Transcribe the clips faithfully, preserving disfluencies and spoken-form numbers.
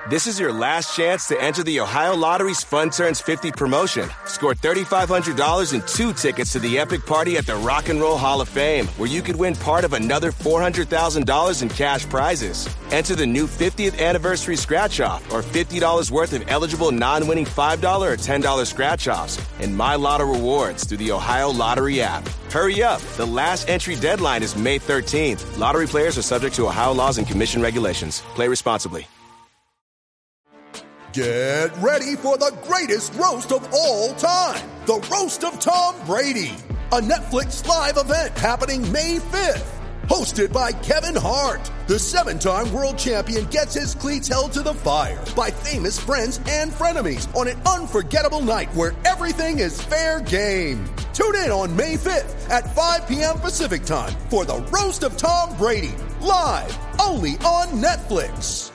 This is your last chance to enter the Ohio Lottery's Fun Turns fifty promotion. Score three thousand five hundred dollars and two tickets to the epic party at the Rock and Roll Hall of Fame, where you could win part of another four hundred thousand dollars in cash prizes. Enter the new fiftieth anniversary scratch-off or fifty dollars worth of eligible non-winning five dollars or ten dollars scratch-offs and My Lotto rewards through the Ohio Lottery app. Hurry up. The last entry deadline is May thirteenth. Lottery players are subject to Ohio laws and commission regulations. Play responsibly. Get ready for the greatest roast of all time, the Roast of Tom Brady, a Netflix live event happening May fifth. Hosted by Kevin Hart, the seven-time world champion gets his cleats held to the fire by famous friends and frenemies on an unforgettable night where everything is fair game. Tune in on May fifth at five p.m. Pacific time for the Roast of Tom Brady, live only on Netflix.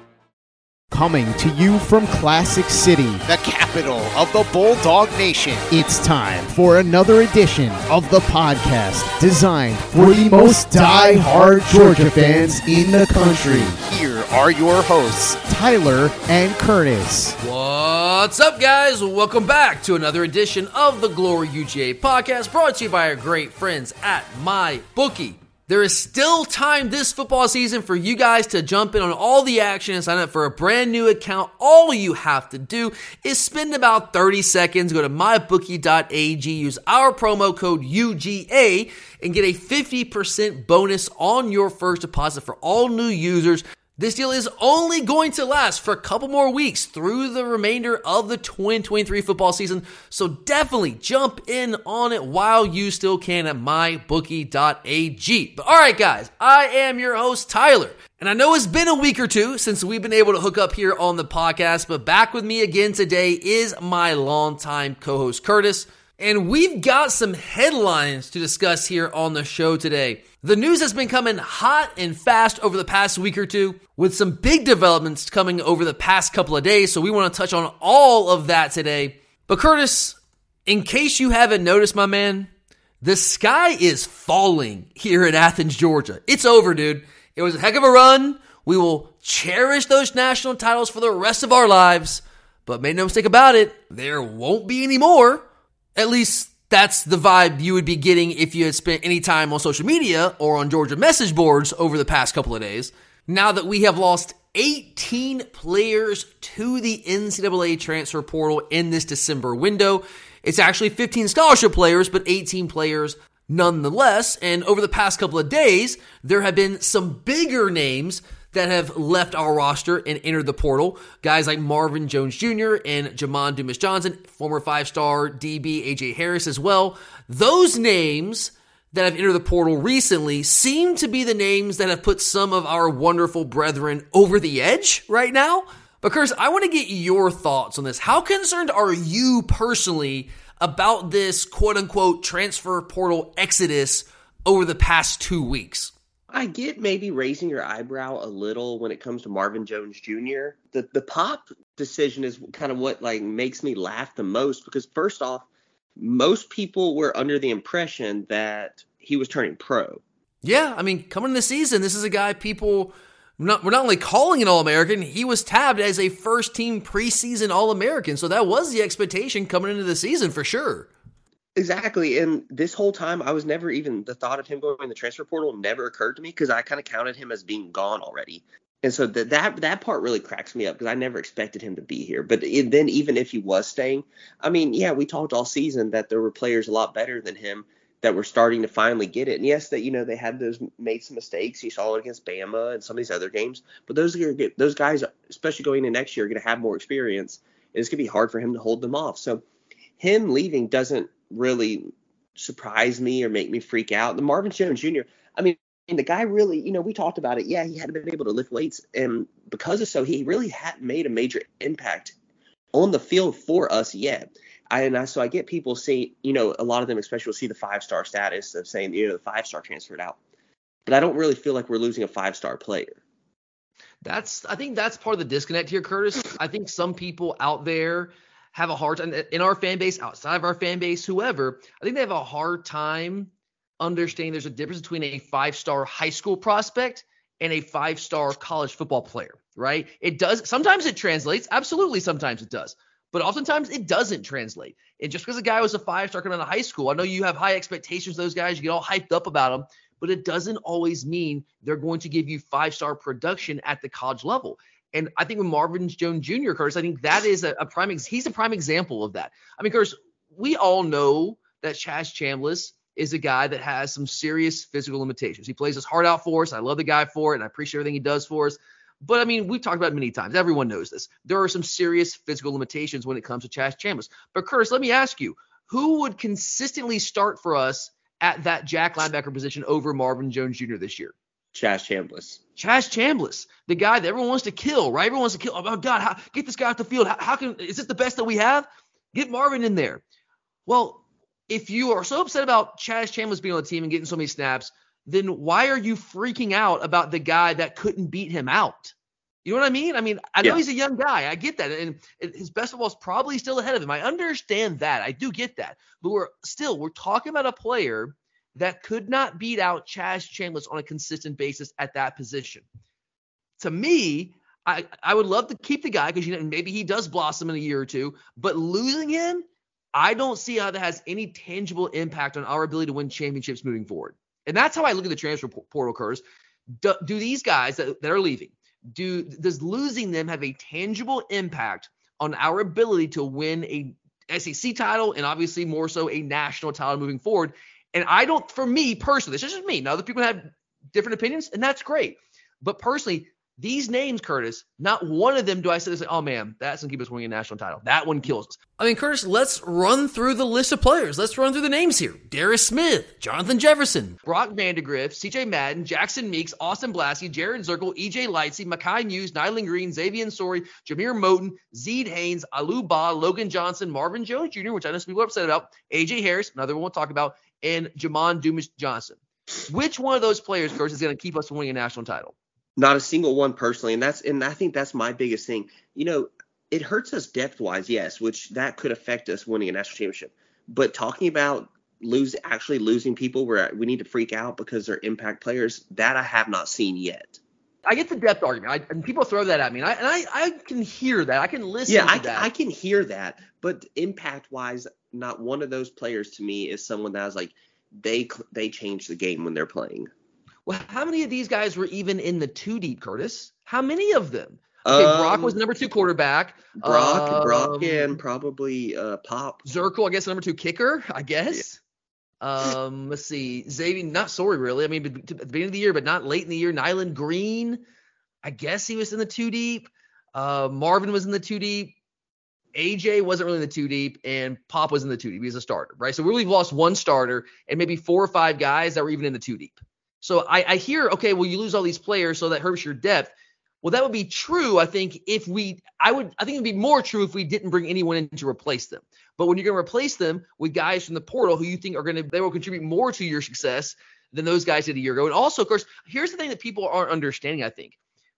Coming to you from Classic City, the capital of the Bulldog Nation. It's time for another edition of the podcast designed for the most die-hard Georgia fans in the country. Here are your hosts, Tyler and Curtis. What's up, guys? Welcome back to another edition of the Glory U G A podcast, brought to you by our great friends at MyBookie. There is still time this football season for you guys to jump in on all the action and sign up for a brand new account. All you have to do is spend about thirty seconds, go to my bookie dot a g, use our promo code U G A, and get a fifty percent bonus on your first deposit for all new users. This deal is only going to last for a couple more weeks through the remainder of the twenty twenty-three football season, so definitely jump in on it while you still can at my bookie dot a g. But all right, guys, I am your host, Tyler, and I know it's been a week or two since we've been able to hook up here on the podcast, but back with me again today is my longtime co-host, Curtis, and we've got some headlines to discuss here on the show today. The news has been coming hot and fast over the past week or two, with some big developments coming over the past couple of days, so we want to touch on all of that today. But Curtis, in case you haven't noticed, my man, the sky is falling here in Athens, Georgia. It's over, dude. It was a heck of a run. We will cherish those national titles for the rest of our lives, but make no mistake about it, there won't be any more. At least that's the vibe you would be getting if you had spent any time on social media or on Georgia message boards over the past couple of days. Now that we have lost eighteen players to the N C double A transfer portal in this December window, it's actually fifteen scholarship players, but eighteen players nonetheless. And over the past couple of days, there have been some bigger names that have left our roster and entered the portal. Guys like Marvin Jones Junior and Jamon Dumas-Johnson, former five-star D B A J Harris as well. Those names that have entered the portal recently seem to be the names that have put some of our wonderful brethren over the edge right now. But Curtis, I want to get your thoughts on this. How concerned are you personally about this quote-unquote transfer portal exodus over the past two weeks? I get maybe raising your eyebrow a little when it comes to Marvin Jones Junior The the Pop decision is kind of what like makes me laugh the most, because first off, most people were under the impression that he was turning pro. Yeah, I mean, coming into the season, this is a guy people not we're not only calling an All-American, he was tabbed as a first-team preseason All-American, so that was the expectation coming into the season for sure. Exactly, and this whole time I was never even, the thought of him going in the transfer portal never occurred to me, because I kind of counted him as being gone already. And so the, that that part really cracks me up, because I never expected him to be here. But it, then even if he was staying, I mean, yeah, we talked all season that there were players a lot better than him that were starting to finally get it. And yes, that, you know, they had those made some mistakes. You saw it against Bama and some of these other games. But those are get, those guys, especially going into next year, are going to have more experience. And it's going to be hard for him to hold them off. So him leaving doesn't really surprise me or make me freak out. The Marvin Jones Junior, I mean, the guy really, you know, we talked about it. Yeah, he hadn't been able to lift weights. And because of so, he really hadn't made a major impact on the field for us yet. I, and I, so I get people see, you know, a lot of them especially will see the five-star status of saying, you know, the five-star transferred out. But I don't really feel like we're losing a five-star player. That's, I think that's part of the disconnect here, Curtis. I think some people out there have a hard time, in our fan base, outside of our fan base, whoever, I think they have a hard time understanding there's a difference between a five-star high school prospect and a five-star college football player. right? It does. Sometimes it translates. Absolutely. Sometimes it does. But oftentimes it doesn't translate. And just because a guy was a five-star coming out of high school, I know you have high expectations of those guys. You get all hyped up about them, but it doesn't always mean they're going to give you five-star production at the college level. And I think with Marvin Jones Junior, Curtis, I think that is a, a prime. He's a prime example of that. I mean, Curtis, we all know that Chaz Chambliss is a guy that has some serious physical limitations. He plays his heart out for us. I love the guy for it, and I appreciate everything he does for us. But, I mean, we've talked about it many times. Everyone knows this. There are some serious physical limitations when it comes to Chaz Chambliss. But, Curtis, let me ask you, who would consistently start for us at that jack linebacker position over Marvin Jones Junior this year? Chaz Chambliss. Chaz Chambliss, the guy that everyone wants to kill, right? Everyone wants to kill. Oh, my God, how, get this guy off the field. How, how can – is this the best that we have? Get Marvin in there. Well, if you are so upset about Chaz Chambliss being on the team and getting so many snaps, then why are you freaking out about the guy that couldn't beat him out? You know what I mean? I mean, I know yeah. he's a young guy. I get that. And his best football is probably still ahead of him. I understand that. I do get that. But we're still, we're talking about a player that could not beat out Chaz Chambliss on a consistent basis at that position. To me, I, I would love to keep the guy because you know maybe he does blossom in a year or two. But losing him, I don't see how that has any tangible impact on our ability to win championships moving forward. And that's how I look at the transfer portal, Curtis. Do, do these guys that, that are leaving, do does losing them have a tangible impact on our ability to win a S E C title and obviously more so a national title moving forward? And I don't, for me personally, this is just me. Now, other people have different opinions, and that's great. But personally, these names, Curtis, not one of them do I say, oh, man, that's going to keep us winning a national title. That one kills us. I mean, Curtis, let's run through the list of players. Let's run through the names here. Darius Smith, Jonathan Jefferson, Brock Vandagriff, C J Madden, Jackson Meeks, Austin Blasky, Jared Zirkle, E J Lightsey, Makai Muse, Nyland Green, Xavier Sori, Jameer Moton, Zeed Haynes, Alu Ba, Logan Johnson, Marvin Jones Junior, which I know some people are upset about, A J Harris, another one we'll talk about, and Jamon Dumas Johnson. Which one of those players, Curtis, is going to keep us from winning a national title? Not a single one personally, and that's and I think that's my biggest thing. You know, it hurts us depth-wise, yes, which that could affect us winning a national championship. But talking about lose actually losing people where we need to freak out because they're impact players, that I have not seen yet. I get the depth argument, I, and people throw that at me, and I and I, I can hear that. I can listen yeah, to I, that. I can hear that, but impact-wise, not one of those players to me is someone that was like they they change the game when they're playing. Well, how many of these guys were even in the two deep, Curtis? How many of them? Okay, um, Brock was the number two quarterback. Brock, um, Brock, and probably uh, Pop. Zirkle, I guess, the number two kicker, I guess. Yeah. Um, let's see. Xavier, not sorry, really. I mean, at the beginning of the year, but not late in the year. Nyland Green, I guess he was in the two deep. Uh, Marvin was in the two deep. A J wasn't really in the two deep, and Pop was in the two deep. He was a starter, right? So we really lost one starter and maybe four or five guys that were even in the two deep. So I, I hear, okay, well, you lose all these players, so that hurts your depth. Well, that would be true, I think, if we – I would I think it would be more true if we didn't bring anyone in to replace them. But when you're going to replace them with guys from the portal who you think are going to – they will contribute more to your success than those guys did a year ago. And also, of course, here's the thing that people aren't understanding, I think.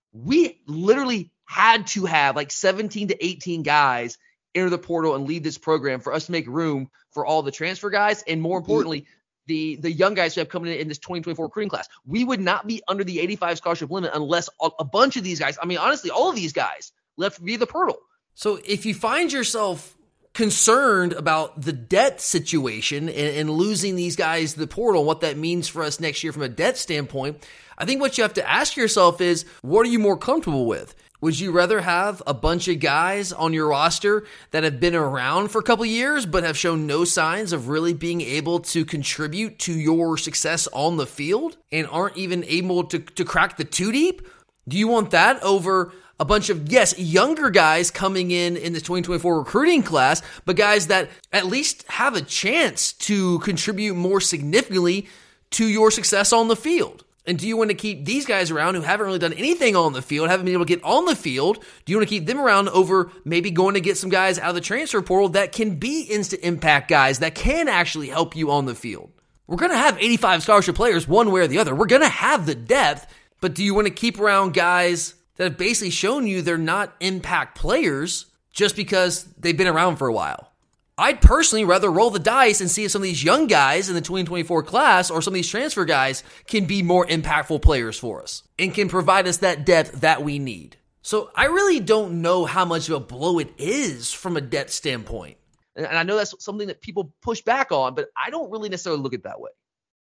We literally had to have like seventeen to eighteen guys enter the portal and lead this program for us to make room for all the transfer guys and, more importantly – the the young guys who have come in in this twenty twenty-four recruiting class. We would not be under the eighty-five scholarship limit unless a, a bunch of these guys, I mean, honestly, all of these guys left via the portal. So if you find yourself concerned about the debt situation and, and losing these guys to the portal, what that means for us next year from a debt standpoint, I think what you have to ask yourself is, what are you more comfortable with? Would you rather have a bunch of guys on your roster that have been around for a couple of years but have shown no signs of really being able to contribute to your success on the field and aren't even able to, to crack the two deep? Do you want that over a bunch of, yes, younger guys coming in in the twenty twenty-four recruiting class, but guys that at least have a chance to contribute more significantly to your success on the field? And do you want to keep these guys around who haven't really done anything on the field, haven't been able to get on the field? Do you want to keep them around over maybe going to get some guys out of the transfer portal that can be instant impact guys that can actually help you on the field? We're going to have eighty-five scholarship players one way or the other. We're going to have the depth, but do you want to keep around guys that have basically shown you they're not impact players just because they've been around for a while? I'd personally rather roll the dice and see if some of these young guys in the twenty twenty-four class or some of these transfer guys can be more impactful players for us and can provide us that depth that we need. So I really don't know how much of a blow it is from a depth standpoint. And I know that's something that people push back on, but I don't really necessarily look at it that way.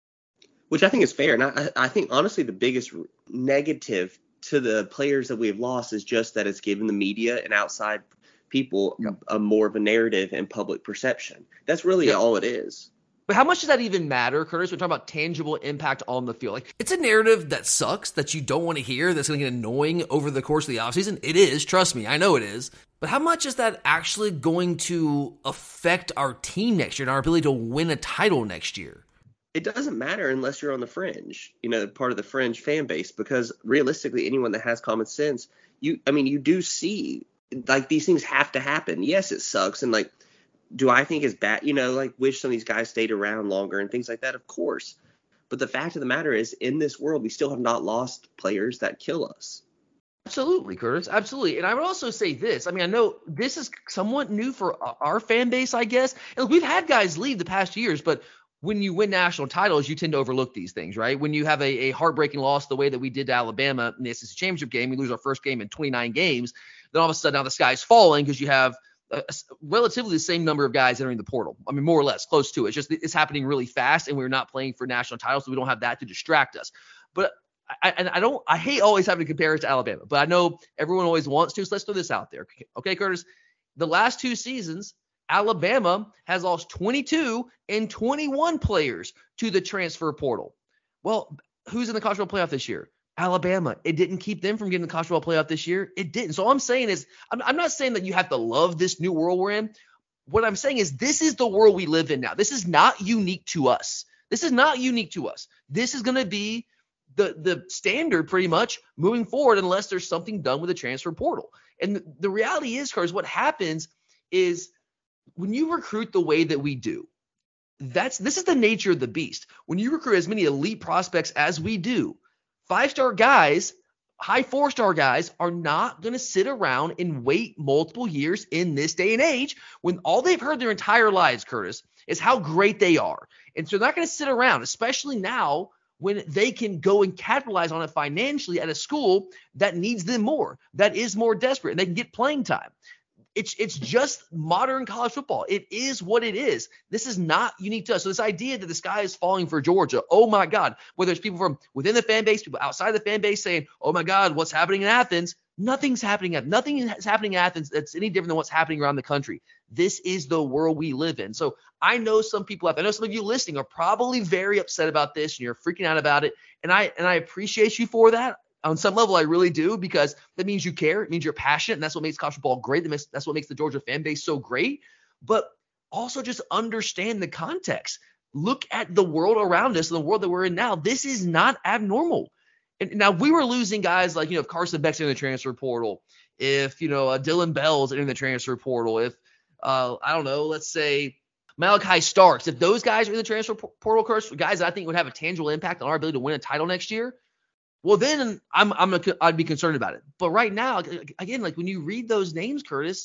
Which I think is fair. And I, I think, honestly, the biggest negative to the players that we have lost is just that it's given the media and outside people a, a more of a narrative and public perception. That's really yeah. all it is. But how much does that even matter, Curtis? We're talking about tangible impact on the field. Like, it's a narrative that sucks, that you don't want to hear, that's going to get annoying over the course of the offseason. It is, trust me, I know it is. But how much is that actually going to affect our team next year and our ability to win a title next year? It doesn't matter unless you're on the fringe, you know, part of the fringe fan base, because realistically, anyone that has common sense, you, I mean, you do see, like, these things have to happen. Yes, it sucks. And, like, do I think it's bad? You know, like, wish some of these guys stayed around longer and things like that? Of course. But the fact of the matter is, in this world, we still have not lost players that kill us. Absolutely, Curtis. Absolutely. And I would also say this. I mean, I know this is somewhat new for our fan base, I guess. And we've had guys leave the past years, but when you win national titles, you tend to overlook these things, right? When you have a, a heartbreaking loss the way that we did to Alabama in the S E C championship game, we lose our first game in twenty-nine games. Then all of a sudden now the sky's falling because you have a, a relatively the same number of guys entering the portal. I mean, more or less close to it. It's just it's happening really fast, and we're not playing for national titles, so we don't have that to distract us. But I, and I don't, I hate always having to compare it to Alabama, but I know everyone always wants to, so let's throw this out there. Okay, Curtis, the last two seasons, Alabama has lost twenty-two and twenty-one players to the transfer portal. Well, who's in the college football playoff this year? Alabama. It didn't keep them from getting the college football playoff this year. It didn't. So all I'm saying is, I'm, I'm not saying that you have to love this new world we're in. What I'm saying is this is the world we live in now. This is not unique to us. This is not unique to us. This is going to be the the standard pretty much moving forward unless there's something done with the transfer portal. And the, the reality is, Curtis, what happens is when you recruit the way that we do, that's this is the nature of the beast. When you recruit as many elite prospects as we do, five-star guys, high four-star guys are not going to sit around and wait multiple years in this day and age when all they've heard their entire lives, Curtis, is how great they are. And so they're not going to sit around, especially now when they can go and capitalize on it financially at a school that needs them more, that is more desperate, and they can get playing time. It's it's just modern college football. It is what it is. This is not unique to us. So this idea that the sky is falling for Georgia, oh my God, whether it's people from within the fan base, people outside the fan base saying, oh my God, what's happening in Athens? Nothing's happening. Nothing is happening in Athens that's any different than what's happening around the country. This is the world we live in. So I know some people have, I know some of you listening are probably very upset about this and you're freaking out about it. And I and I appreciate you for that. On some level, I really do, because that means you care. It means you're passionate, and that's what makes college football great. That's what makes the Georgia fan base so great. But also just understand the context. Look at the world around us, the world that we're in now. This is not abnormal. And now, we were losing guys like, you know, if Carson Beck's in the transfer portal, if, you know, uh, Dylan Bell's in the transfer portal, if, uh, I don't know, let's say Malachi Starks, if those guys are in the transfer portal, Curse, guys that I think would have a tangible impact on our ability to win a title next year, well, then I'm I'm a, I'd be concerned about it. But right now, again, like when you read those names, Curtis,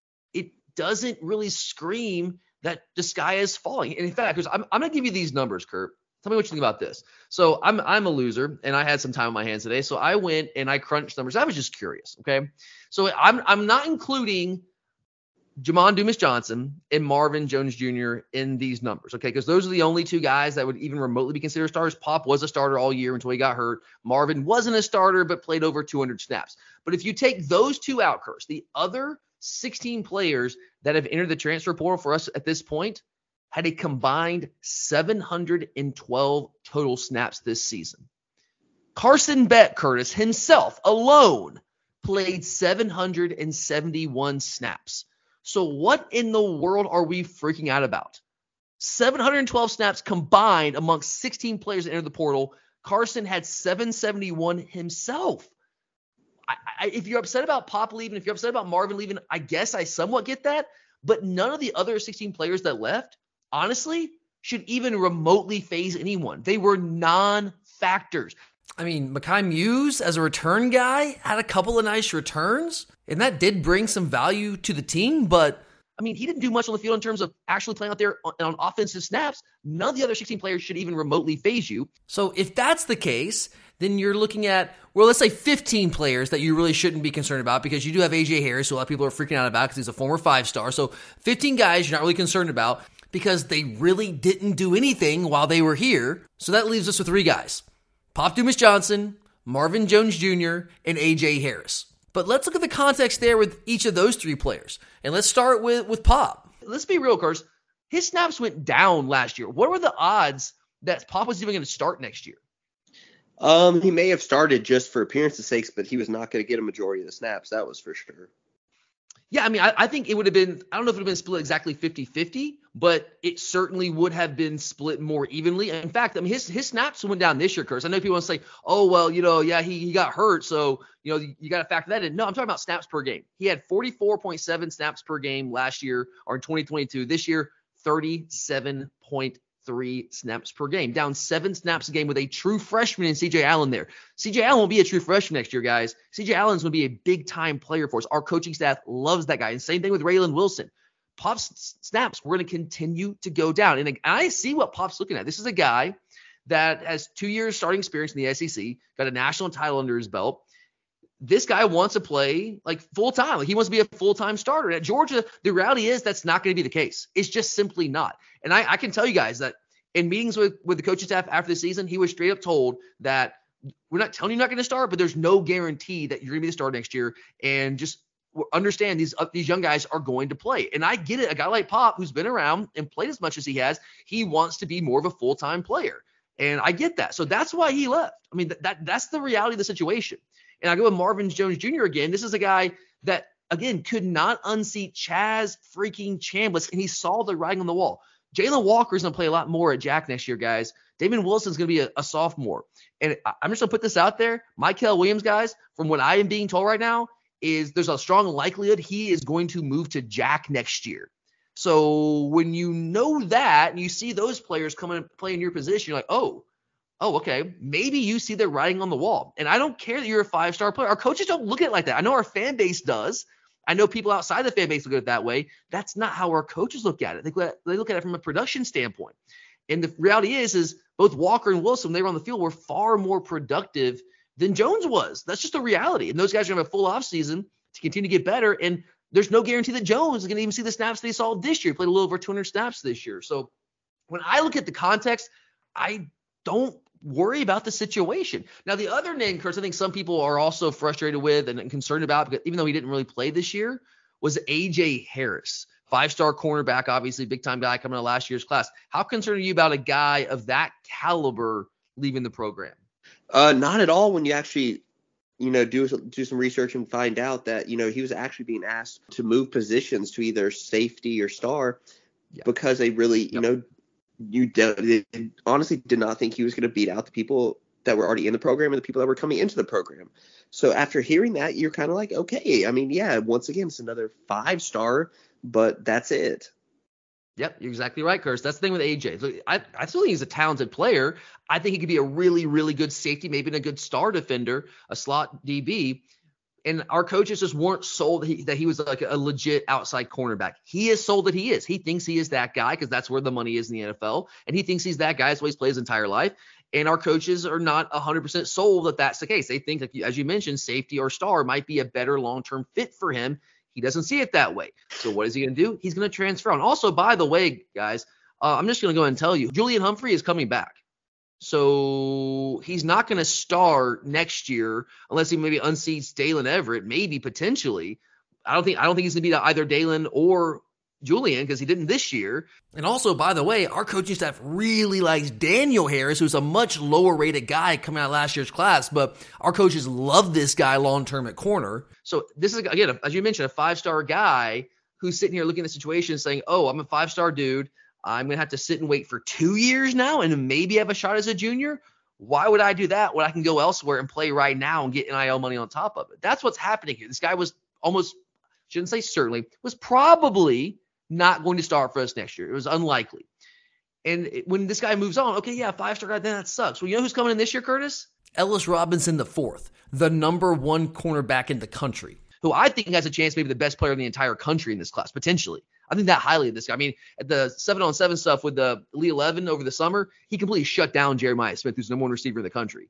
it doesn't really scream that the sky is falling. And in fact, I'm I'm gonna give you these numbers, Kurt. Tell me what you think about this. So I'm I'm a loser, and I had some time on my hands today, so I went and I crunched numbers. I was just curious, okay? So I'm I'm not including Jamon Dumas-Johnson and Marvin Jones Junior in these numbers, okay? Because those are the only two guys that would even remotely be considered starters. Pop was a starter all year until he got hurt. Marvin wasn't a starter, but played over two hundred snaps. But if you take those two out, Curse, the other sixteen players that have entered the transfer portal for us at this point had a combined seven hundred twelve total snaps this season. Carson Beck, Curtis, himself alone played seven hundred seventy-one snaps. So what in the world are we freaking out about? seven hundred twelve snaps combined amongst sixteen players that entered the portal. Carson had seven seventy-one himself. I, I, if you're upset about Pop leaving, if you're upset about Marvin leaving, I guess I somewhat get that. But none of the other sixteen players that left, honestly, should even remotely faze anyone. They were non-factors. I mean, Mekhi Muse, as a return guy, had a couple of nice returns, and that did bring some value to the team, but I mean, he didn't do much on the field in terms of actually playing out there on, on offensive snaps. None of the other sixteen players should even remotely faze you. So if that's the case, then you're looking at, well, let's say fifteen players that you really shouldn't be concerned about, because you do have A J Harris, who a lot of people are freaking out about because he's a former five-star. So fifteen guys you're not really concerned about because they really didn't do anything while they were here. So that leaves us with three guys: Pop Dumas-Johnson, Marvin Jones Junior, and A J Harris. But let's look at the context there with each of those three players. And let's start with, with Pop. Let's be real, Curse. His snaps went down last year. What were the odds that Pop was even going to start next year? Um, he may have started just for appearance's sakes, but he was not going to get a majority of the snaps. That was for sure. Yeah, I mean, I, I think it would have been, I don't know if it would have been split exactly fifty-fifty, but it certainly would have been split more evenly. In fact, I mean, his his snaps went down this year, Curse. I know people want to say, oh, well, you know, yeah, he, he got hurt, so, you know, you, you got to factor that in. No, I'm talking about snaps per game. He had forty-four point seven snaps per game last year, or in twenty twenty-two. This year, thirty-seven point three snaps per game, down seven snaps a game with a true freshman in C J Allen there. C J Allen will be a true freshman next year, guys. C J Allen's going to be a big-time player for us. Our coaching staff loves that guy. And same thing with Raylan Wilson. Pop's snaps, we're going to continue to go down. And I see what Pop's looking at. This is a guy that has two years starting experience in the S E C, got a national title under his belt. This guy wants to play like full-time. Like he wants to be a full-time starter. At Georgia, the reality is that's not going to be the case. It's just simply not. And I, I can tell you guys that in meetings with, with the coaching staff after the season, he was straight up told that we're not telling you you're not going to start, but there's no guarantee that you're going to be the starter next year. And just understand these uh, these young guys are going to play. And I get it. A guy like Pop, who's been around and played as much as he has, he wants to be more of a full-time player. And I get that. So that's why he left. I mean, that, that that's the reality of the situation. And I go with Marvin Jones Junior again. This is a guy that, again, could not unseat Chaz freaking Chambliss, and he saw the writing on the wall. Jalen Walker's going to play a lot more at Jack next year, guys. Damon Wilson's going to be a, a sophomore. And I'm just going to put this out there. Mykel Williams, guys, from what I am being told right now, is there's a strong likelihood he is going to move to Jack next year. So when you know that and you see those players come and play in your position, you're like, oh, oh, okay, maybe you see the writing on the wall. And I don't care that you're a five-star player. Our coaches don't look at it like that. I know our fan base does. I know people outside the fan base look at it that way. That's not how our coaches look at it. They look at, they look at it from a production standpoint. And the reality is, is both Walker and Wilson, when they were on the field, were far more productive than Jones was. That's just a reality. And those guys are going to have a full offseason to continue to get better. And there's no guarantee that Jones is going to even see the snaps that he saw this year. He played a little over two hundred snaps this year. So when I look at the context, I don't worry about the situation. Now, the other name, Chris, I think some people are also frustrated with and concerned about, because even though he didn't really play this year, was A J Harris. Five-star cornerback, obviously, big-time guy coming out of last year's class. How concerned are you about a guy of that caliber leaving the program? Uh, not at all when you actually, you know, do, do some research and find out that, you know, he was actually being asked to move positions to either safety or star yeah. because they really, you yep. know, you de- honestly did not think he was going to beat out the people that were already in the program and the people that were coming into the program. So after hearing that, you're kind of like, okay, I mean, yeah, once again, it's another five-star, but that's it. Yep, you're exactly right, Curtis. That's the thing with A J. Look, I, I still think he's a talented player. I think he could be a really, really good safety, maybe a good star defender, a slot D B. And our coaches just weren't sold that he, that he was like a legit outside cornerback. He is sold that he is. He thinks he is that guy because that's where the money is in the N F L. And he thinks he's that guy. That's the way he's played his entire life. And our coaches are not one hundred percent sold that that's the case. They think, like, as you mentioned, safety or star might be a better long-term fit for him. He doesn't see it that way. So what is he going to do? He's going to transfer on. Also, by the way, guys, uh, I'm just going to go ahead and tell you, Julian Humphrey is coming back. So he's not going to start next year unless he maybe unseats Dalen Everett, maybe potentially. I don't think I don't think he's going to be either Dalen or Julian because he didn't this year. And also, by the way, our coaching staff really likes Daniel Harris, who's a much lower rated guy coming out of last year's class, but our coaches love this guy long-term at corner. So this is, again, as you mentioned, a five-star guy who's sitting here looking at the situation saying, oh, I'm a five-star dude. I'm going to have to sit and wait for two years now and maybe have a shot as a junior. Why would I do that when I can go elsewhere and play right now and get N I L money on top of it? That's what's happening here. This guy was almost, shouldn't say certainly, was probably not going to start for us next year. It was unlikely. And it, when this guy moves on, okay, yeah, five-star guy, then that sucks. Well, you know who's coming in this year, Curtis? Ellis Robinson the fourth, the number one cornerback in the country. Who I think has a chance, maybe the best player in the entire country in this class, potentially. I think that highly of this guy. I mean, at the seven on seven stuff with the Elite eleven over the summer, he completely shut down Jeremiah Smith, who's the number one receiver in the country.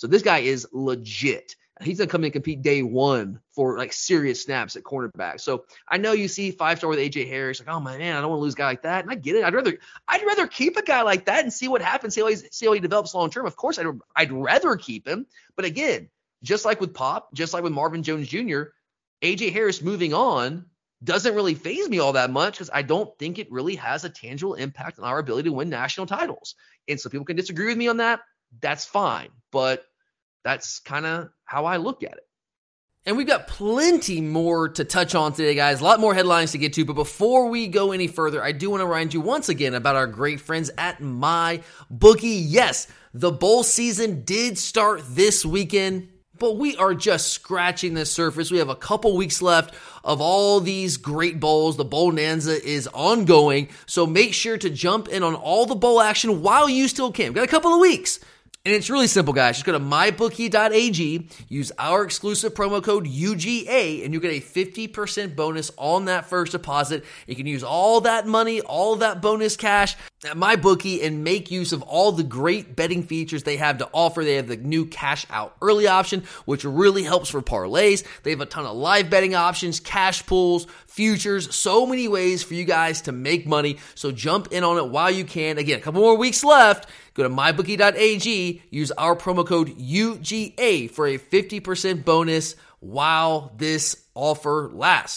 So this guy is legit. He's going to come in and compete day one for like serious snaps at cornerback. So I know you see five-star with A J Harris, like, oh my man, I don't want to lose a guy like that. And I get it. I'd rather I'd rather keep a guy like that and see what happens, see how, he's, see how he develops long-term. Of course, I'd, I'd rather keep him. But again, just like with Pop, just like with Marvin Jones Junior, A J Harris moving on doesn't really faze me all that much because I don't think it really has a tangible impact on our ability to win national titles. And so people can disagree with me on that. That's fine. But that's kind of how I look at it. And we've got plenty more to touch on today, guys. A lot more headlines to get to. But before we go any further, I do want to remind you once again about our great friends at MyBookie. Yes, the bowl season did start this weekend, but we are just scratching the surface. We have a couple weeks left of all these great bowls. The Bowl-nanza is ongoing, so make sure to jump in on all the bowl action while you still can. We've got a couple of weeks. And it's really simple, guys. Just go to my bookie dot a g, use our exclusive promo code U G A, and you get a fifty percent bonus on that first deposit. You can use all that money, all of that bonus cash at MyBookie and make use of all the great betting features they have to offer. They have the new cash out early option, which really helps for parlays. They have a ton of live betting options, cash pools, futures, so many ways for you guys to make money. So jump in on it while you can. Again, a couple more weeks left. Go to my bookie dot a g, use our promo code U G A for a fifty percent bonus while this offer lasts.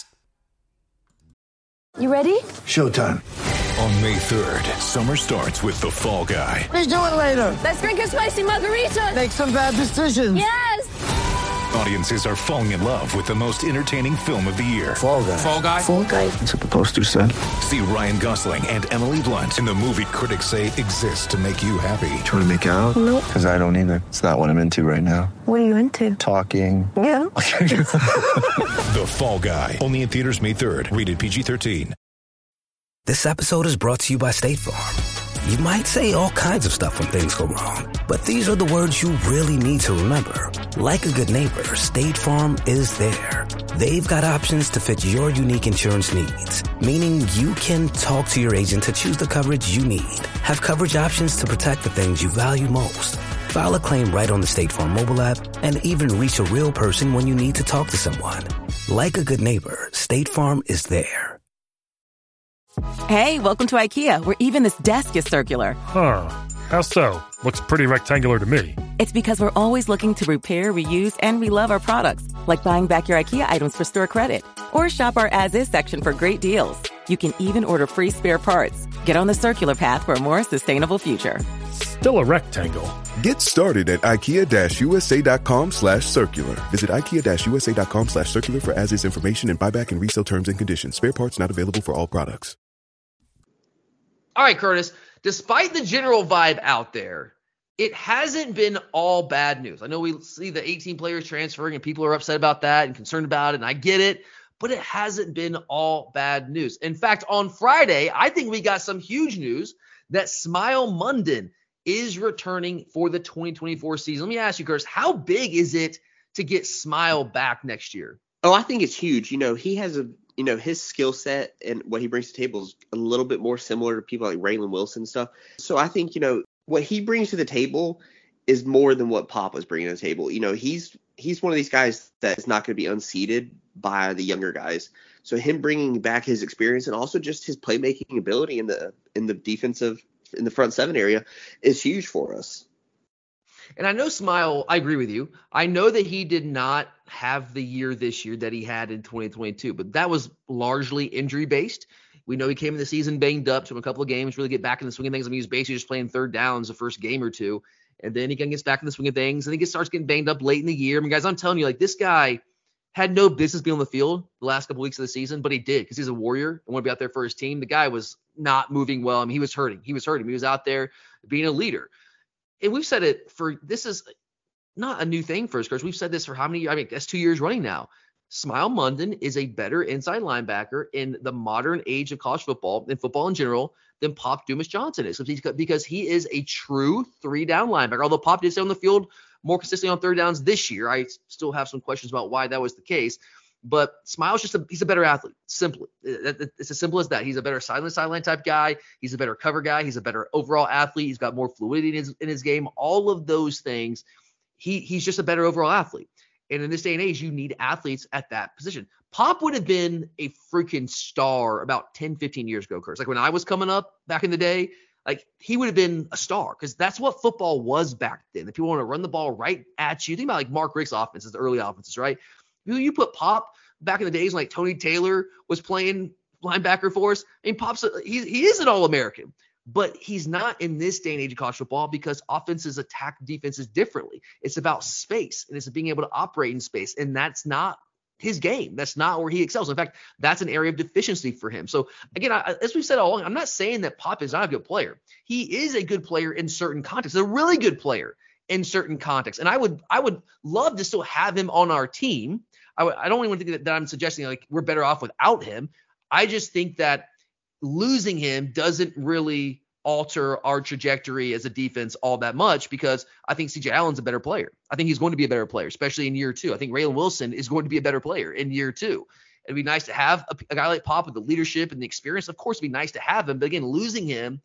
You ready? Showtime. On May third, summer starts with The Fall Guy. Let's do it later. Let's drink a spicy margarita. Make some bad decisions. Yes. Audiences are falling in love with the most entertaining film of the year. Fall Guy. Fall Guy. Fall Guy. That's what the poster said. See Ryan Gosling and Emily Blunt in the movie critics say exists to make you happy. Trying to make it out? Nope. Because I don't either. It's not what I'm into right now. What are you into? Talking. Yeah. The Fall Guy. Only in theaters May third. Rated P G thirteen. This episode is brought to you by State Farm. You might say all kinds of stuff when things go wrong, but these are the words you really need to remember. Like a good neighbor, State Farm is there. They've got options to fit your unique insurance needs, meaning you can talk to your agent to choose the coverage you need. Have coverage options to protect the things you value most. File a claim right on the State Farm mobile app and even reach a real person when you need to talk to someone. Like a good neighbor, State Farm is there. Hey, welcome to IKEA, where even this desk is circular. Huh. How so? Looks pretty rectangular to me. It's because we're always looking to repair, reuse, and relove our products, like buying back your IKEA items for store credit. Or shop our as-is section for great deals. You can even order free spare parts. Get on the circular path for a more sustainable future. Still a rectangle. Get started at ikea-usa.com slash circular. Visit ikea-usa.com slash circular for as-is information and buyback and resale terms and conditions. Spare parts not available for all products. All right, Curtis, despite the general vibe out there, it hasn't been all bad news. I know we see the eighteen players transferring and people are upset about that and concerned about it, and I get it, but it hasn't been all bad news. In fact, on Friday, I think we got some huge news that Smael Mondon is returning for the twenty twenty-four season. Let me ask you, Curtis, how big is it to get Smael back next year? Oh, I think it's huge. You know, he has a you know, his skill set and what he brings to the table is a little bit more similar to people like Raylan Wilson and stuff. So I think, you know, what he brings to the table is more than what Pop was bringing to the table. You know, he's he's one of these guys that is not going to be unseated by the younger guys. So him bringing back his experience and also just his playmaking ability in the in the defensive in the front seven area is huge for us. And I know Smael, I agree with you. I know that he did not have the year this year that he had in twenty twenty-two, but that was largely injury based. We know he came in the season banged up, took a couple of games, really get back in the swing of things. I mean, he was basically just playing third downs the first game or two. And then he gets back in the swing of things. And he gets starts getting banged up late in the year. I mean, guys, I'm telling you, like, this guy had no business being on the field the last couple of weeks of the season, but he did because he's a warrior and want to be out there for his team. The guy was not moving well. I mean, he was hurting. He was hurting. He was out there being a leader. And we've said it for – this is not a new thing for us, Chris. We've said this for how many – I mean, that's two years running now. Smael Mondon is a better inside linebacker in the modern age of college football and football in general than Pop Dumas-Johnson is because he is a true three-down linebacker. Although Pop did stay on the field more consistently on third downs this year, I still have some questions about why that was the case. But Smile's just a – he's a better athlete, simply. It's as simple as that. He's a better sideline-sideline type guy. He's a better cover guy. He's a better overall athlete. He's got more fluidity in his, in his game. All of those things. he he's just a better overall athlete. And in this day and age, you need athletes at that position. Pop would have been a freaking star about ten, fifteen years ago, Curtis. Like when I was coming up back in the day, like he would have been a star because that's what football was back then. The people want to run the ball right at you. Think about like Mark Richt's offenses, the early offenses, right? You, you put Pop back in the days like Tony Taylor was playing linebacker for us. I mean, Pop's a, he, he is an All-American. But he's not in this day and age of college football because offenses attack defenses differently. It's about space, and it's being able to operate in space, and that's not his game. That's not where he excels. In fact, that's an area of deficiency for him. So, again, I, as we've said all along, I'm not saying that Pop is not a good player. He is a good player in certain contexts, a really good player in certain contexts. And I would I would love to still have him on our team. I, w- I don't even think that, that I'm suggesting like we're better off without him. I just think that losing him doesn't really alter our trajectory as a defense all that much because I think C J Allen's a better player. I think he's going to be a better player, especially in year two. I think Raylan Wilson is going to be a better player in year two. It'd be nice to have a, a guy like Pop with the leadership and the experience. Of course, it'd be nice to have him. But again, losing him,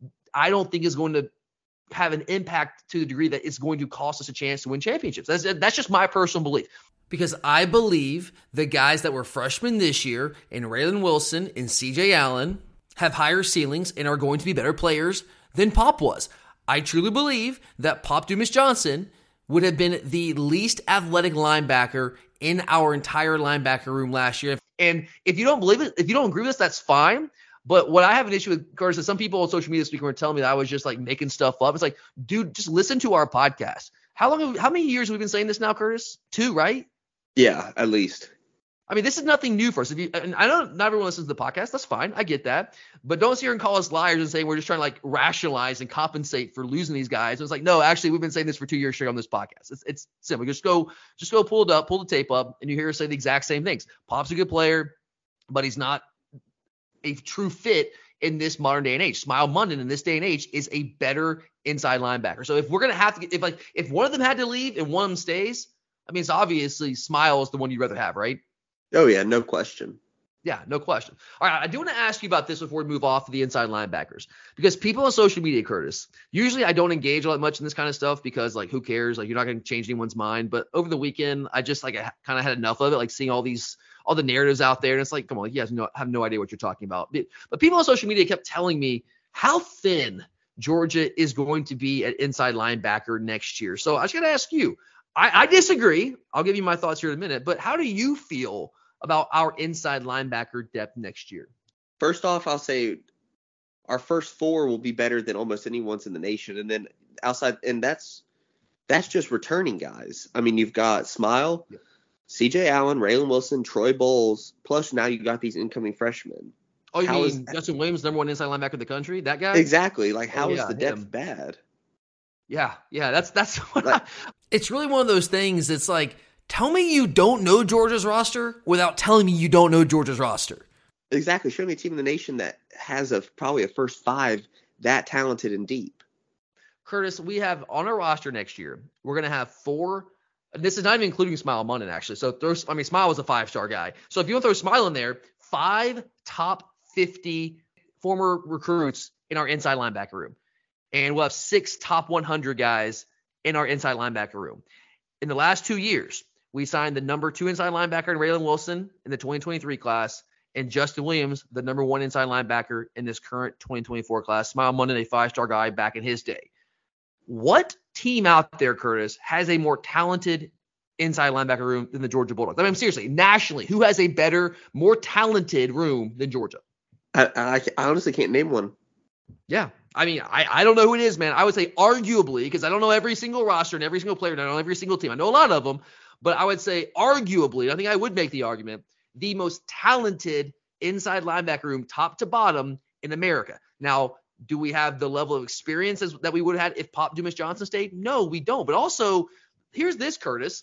I don't think is going to have an impact to the degree that it's going to cost us a chance to win championships. That's, that's just my personal belief. Because I believe the guys that were freshmen this year in Raylan Wilson and C J Allen have higher ceilings and are going to be better players than Pop was. I truly believe that Pop Dumas-Johnson would have been the least athletic linebacker in our entire linebacker room last year. And if you don't believe it, if you don't agree with us, that's fine. But what I have an issue with, Curtis, is some people on social media this week were telling me that I was just like making stuff up. It's like, dude, just listen to our podcast. How long? Have, how many years have we been saying this now, Curtis? Two, right? Yeah, at least. I mean, this is nothing new for us. If you, and I know not everyone listens to the podcast. That's fine. I get that. But don't sit here and call us liars and say we're just trying to like rationalize and compensate for losing these guys. It's like, no, actually, we've been saying this for two years straight on this podcast. It's, it's simple. Just go, just go pull it up, pull the tape up, and you hear us say the exact same things. Pop's a good player, but he's not a true fit in this modern day and age. Smile Munden in this day and age is a better inside linebacker. So if we're gonna have to get, if like if one of them had to leave and one of them stays, I mean, it's obviously Smile is the one you'd rather have, right? Oh, yeah, no question. Yeah, no question. All right, I do want to ask you about this before we move off to the inside linebackers. Because people on social media, Curtis, usually I don't engage all that much in this kind of stuff because, like, who cares? Like, you're not going to change anyone's mind. But over the weekend, I just, like, I kind of had enough of it, like, seeing all these, all the narratives out there. And it's like, come on, like, you guys no, have no idea what you're talking about. But, but people on social media kept telling me how thin Georgia is going to be at inside linebacker next year. So I just got to ask you, I, I disagree. I'll give you my thoughts here in a minute. But how do you feel about our inside linebacker depth next year? First off, I'll say our first four will be better than almost anyone's in the nation. And then outside, and that's that's just returning guys. I mean, you've got Smile, yeah. C J Allen, Raylan Wilson, Troy Bowles, plus now you've got these incoming freshmen. Oh, you how mean Justin Williams, number one inside linebacker in the country? That guy? Exactly. Like, how oh, yeah, is the depth him. bad? Yeah, yeah, that's that's what like, I, it's really one of those things. It's like, tell me you don't know Georgia's roster without telling me you don't know Georgia's roster. Exactly. Show me a team in the nation that has a probably a first five that talented and deep. Curtis, we have on our roster next year, we're going to have four. This is not even including Smile Munden, actually. So, throw, I mean, Smile was a five-star guy. So, if you want to throw Smile in there, five top fifty former recruits in our inside linebacker room. And we'll have six top one hundred guys in our inside linebacker room. In the last two years, we signed the number two inside linebacker in Raylan Wilson in the twenty twenty-three class, and Justin Williams, the number one inside linebacker in this current twenty twenty-four class. Smile Munden, a five-star guy back in his day. What team out there, Curtis, has a more talented inside linebacker room than the Georgia Bulldogs? I mean, seriously, nationally, who has a better, more talented room than Georgia? I, I, I honestly can't name one. Yeah. I mean, I, I don't know who it is, man. I would say arguably, because I don't know every single roster and every single player, and I don't know every single team. I know a lot of them. But I would say arguably, I think I would make the argument, the most talented inside linebacker room, top to bottom, in America. Now, do we have the level of experience as, that we would have had if Pop Dumas-Johnson stayed? No, we don't. But also, here's this, Curtis.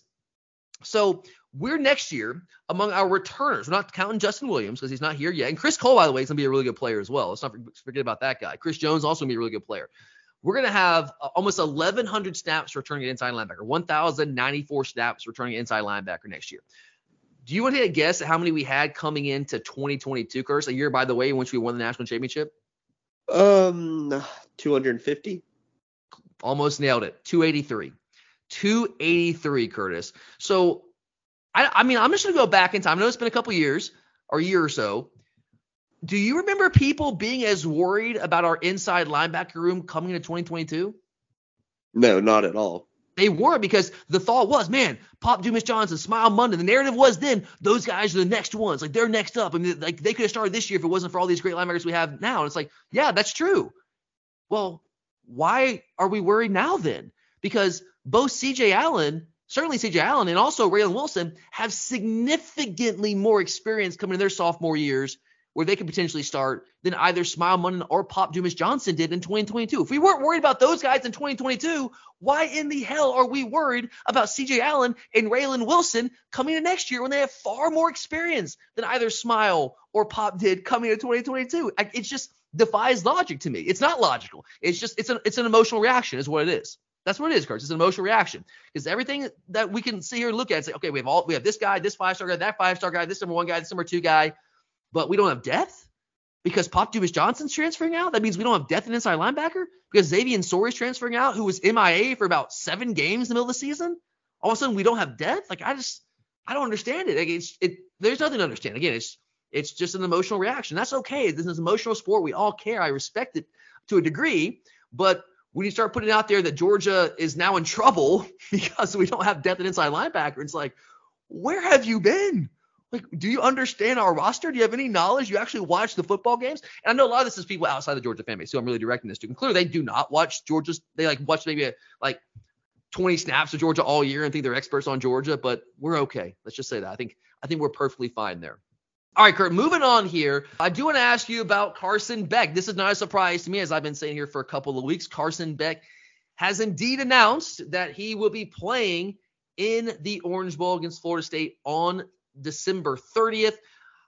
So we're next year among our returners. We're not counting Justin Williams because he's not here yet. And Chris Cole, by the way, is going to be a really good player as well. Let's not forget about that guy. Chris Jones also going to be a really good player. We're going to have almost eleven hundred snaps returning an inside linebacker, one thousand ninety-four snaps returning an inside linebacker next year. Do you want to take a guess at how many we had coming into twenty twenty-two, Curtis, a year, by the way, in which we won the national championship? Um, two hundred fifty. Almost nailed it. two eighty-three. two eighty-three, Curtis. So, I, I mean, I'm just going to go back in time. I know it's been a couple years or a year or so. Do you remember people being as worried about our inside linebacker room coming into twenty twenty-two? No, not at all. They weren't, because the thought was, man, Pop Dumas Johnson, Smile Monday. The narrative was then, those guys are the next ones. Like, they're next up. I mean, like, they could have started this year if it wasn't for all these great linebackers we have now. And it's like, yeah, that's true. Well, why are we worried now then? Because both C J Allen, certainly C J Allen, and also Raylan Wilson have significantly more experience coming in their sophomore years where they could potentially start than either Smile Munnon or Pop Dumas Johnson did in twenty twenty-two. If we weren't worried about those guys in twenty twenty-two, why in the hell are we worried about C J Allen and Raylan Wilson coming in next year when they have far more experience than either Smile or Pop did coming in twenty twenty-two? It just defies logic to me. It's not logical. It's just it's an it's an emotional reaction is what it is. That's what it is, Curtis. It's an emotional reaction. Because everything that we can see here and look at, say, okay, we have all we have this guy, this five-star guy, that five-star guy, this number one guy, this number two guy, but we don't have depth because Pop Dumas Johnson's transferring out. That means we don't have depth in inside linebacker because Xavier Sori's transferring out, who was M I A for about seven games in the middle of the season. All of a sudden, we don't have depth. Like, I just, I don't understand it. Like, it's, it, there's nothing to understand. Again, it's, it's just an emotional reaction. That's okay. This is an emotional sport. We all care. I respect it to a degree, but when you start putting out there that Georgia is now in trouble because we don't have depth in inside linebacker, it's like, where have you been? Like, do you understand our roster? Do you have any knowledge? You actually watch the football games? And I know a lot of this is people outside the Georgia fan base who I'm really directing this to. And clearly they do not watch Georgia's. They like watch maybe a, like twenty snaps of Georgia all year and think they're experts on Georgia, but we're okay. Let's just say that. I think I think we're perfectly fine there. All right, Kurt, moving on here. I do want to ask you about Carson Beck. This is not a surprise to me, as I've been saying here for a couple of weeks. Carson Beck has indeed announced that he will be playing in the Orange Bowl against Florida State on December thirtieth.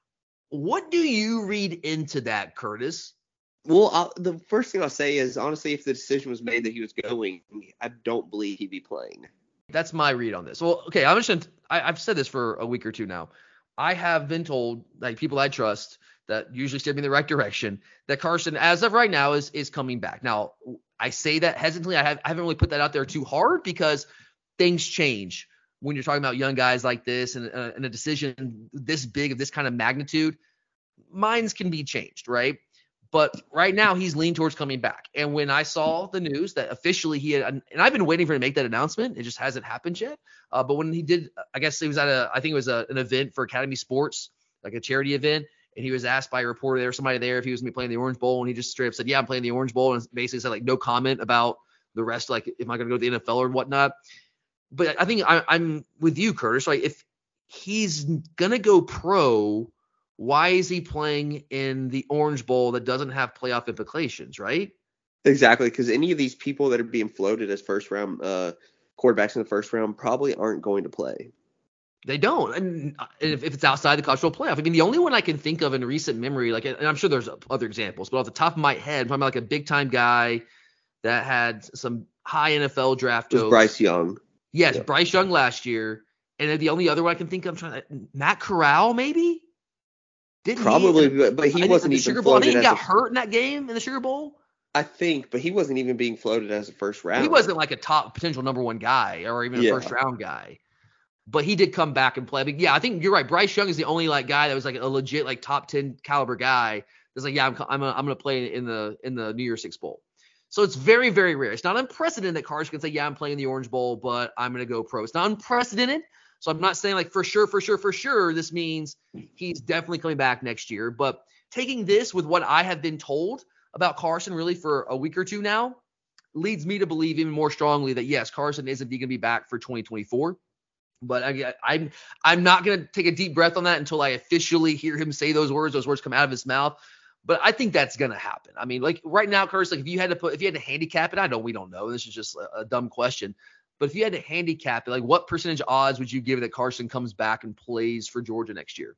What do you read into that, Curtis? Well, I'll, the first thing I'll say is, honestly, if the decision was made that he was going, I don't believe he'd be playing. That's my read on this. Well, okay, I'm just gonna, I, I've said this for a week or two now. I have been told, like people I trust that usually steer me in the right direction, that Carson, as of right now, is is coming back. Now, I say that hesitantly. I, have, I haven't really put that out there too hard because things change when you're talking about young guys like this and, uh, and a decision this big of this kind of magnitude. Minds can be changed, right? But right now he's leaned towards coming back. And when I saw the news that officially he had, and I've been waiting for him to make that announcement, it just hasn't happened yet. Uh, but when he did, I guess he was at a, I think it was a, an event for Academy Sports, like a charity event. And he was asked by a reporter there, somebody there, if he was going to be playing the Orange Bowl. And he just straight up said, yeah, I'm playing the Orange Bowl. And basically said like no comment about the rest. Like, am I going to go to the N F L or whatnot? But I think I, I'm with you, Curtis. Like if he's going to go pro, why is he playing in the Orange Bowl that doesn't have playoff implications, right? Exactly, because any of these people that are being floated as first round uh, quarterbacks in the first round probably aren't going to play. They don't. And if, if it's outside the cultural playoff, I mean, the only one I can think of in recent memory, like, and I'm sure there's other examples, but off the top of my head, I'm talking about like a big time guy that had some high N F L draft. It was Bryce Young. Yes, yeah. Bryce Young last year. And then the only other one I can think of, I'm trying to, Matt Corral, maybe? Didn't Probably, he? but he wasn't even Sugar Bowl. I think he got a, hurt in that game in the Sugar Bowl. I think, but he wasn't even being floated as a first round. He wasn't like a top potential number one guy or even a yeah. first round guy. But he did come back and play. But yeah, I think you're right. Bryce Young is the only like guy that was like a legit like top ten caliber guy. That's like, yeah, I'm I'm, a, I'm going to play in the in the New Year's Six Bowl. So it's very, very rare. It's not unprecedented that Carson can say, yeah, I'm playing the Orange Bowl, but I'm going to go pro. It's not unprecedented. So I'm not saying like for sure, for sure, for sure, this means he's definitely coming back next year. But taking this with what I have been told about Carson really for a week or two now leads me to believe even more strongly that, yes, Carson is indeed going to be back for twenty twenty-four. But I, I'm I'm not going to take a deep breath on that until I officially hear him say those words, those words come out of his mouth. But I think that's going to happen. I mean, like right now, Curtis, like if you had to put, if you had to handicap it, I know we don't know. This is just a, a dumb question. But if you had to handicap it, like what percentage odds would you give that Carson comes back and plays for Georgia next year?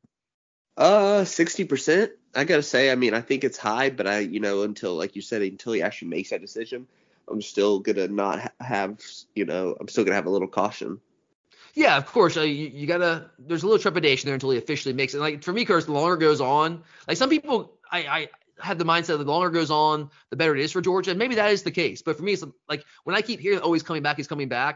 Uh, sixty percent. I got to say, I mean, I think it's high, but I, you know, until, like you said, until he actually makes that decision, I'm still going to not ha- have, you know, I'm still going to have a little caution. Yeah, of course. Uh, you, you got to, there's a little trepidation there until he officially makes it. Like for me, Curtis, the longer it goes on, like some people, I, I, had the mindset that the longer it goes on, the better it is for Georgia. And maybe that is the case. But for me, it's like when I keep hearing, oh, he's coming back, he's coming back.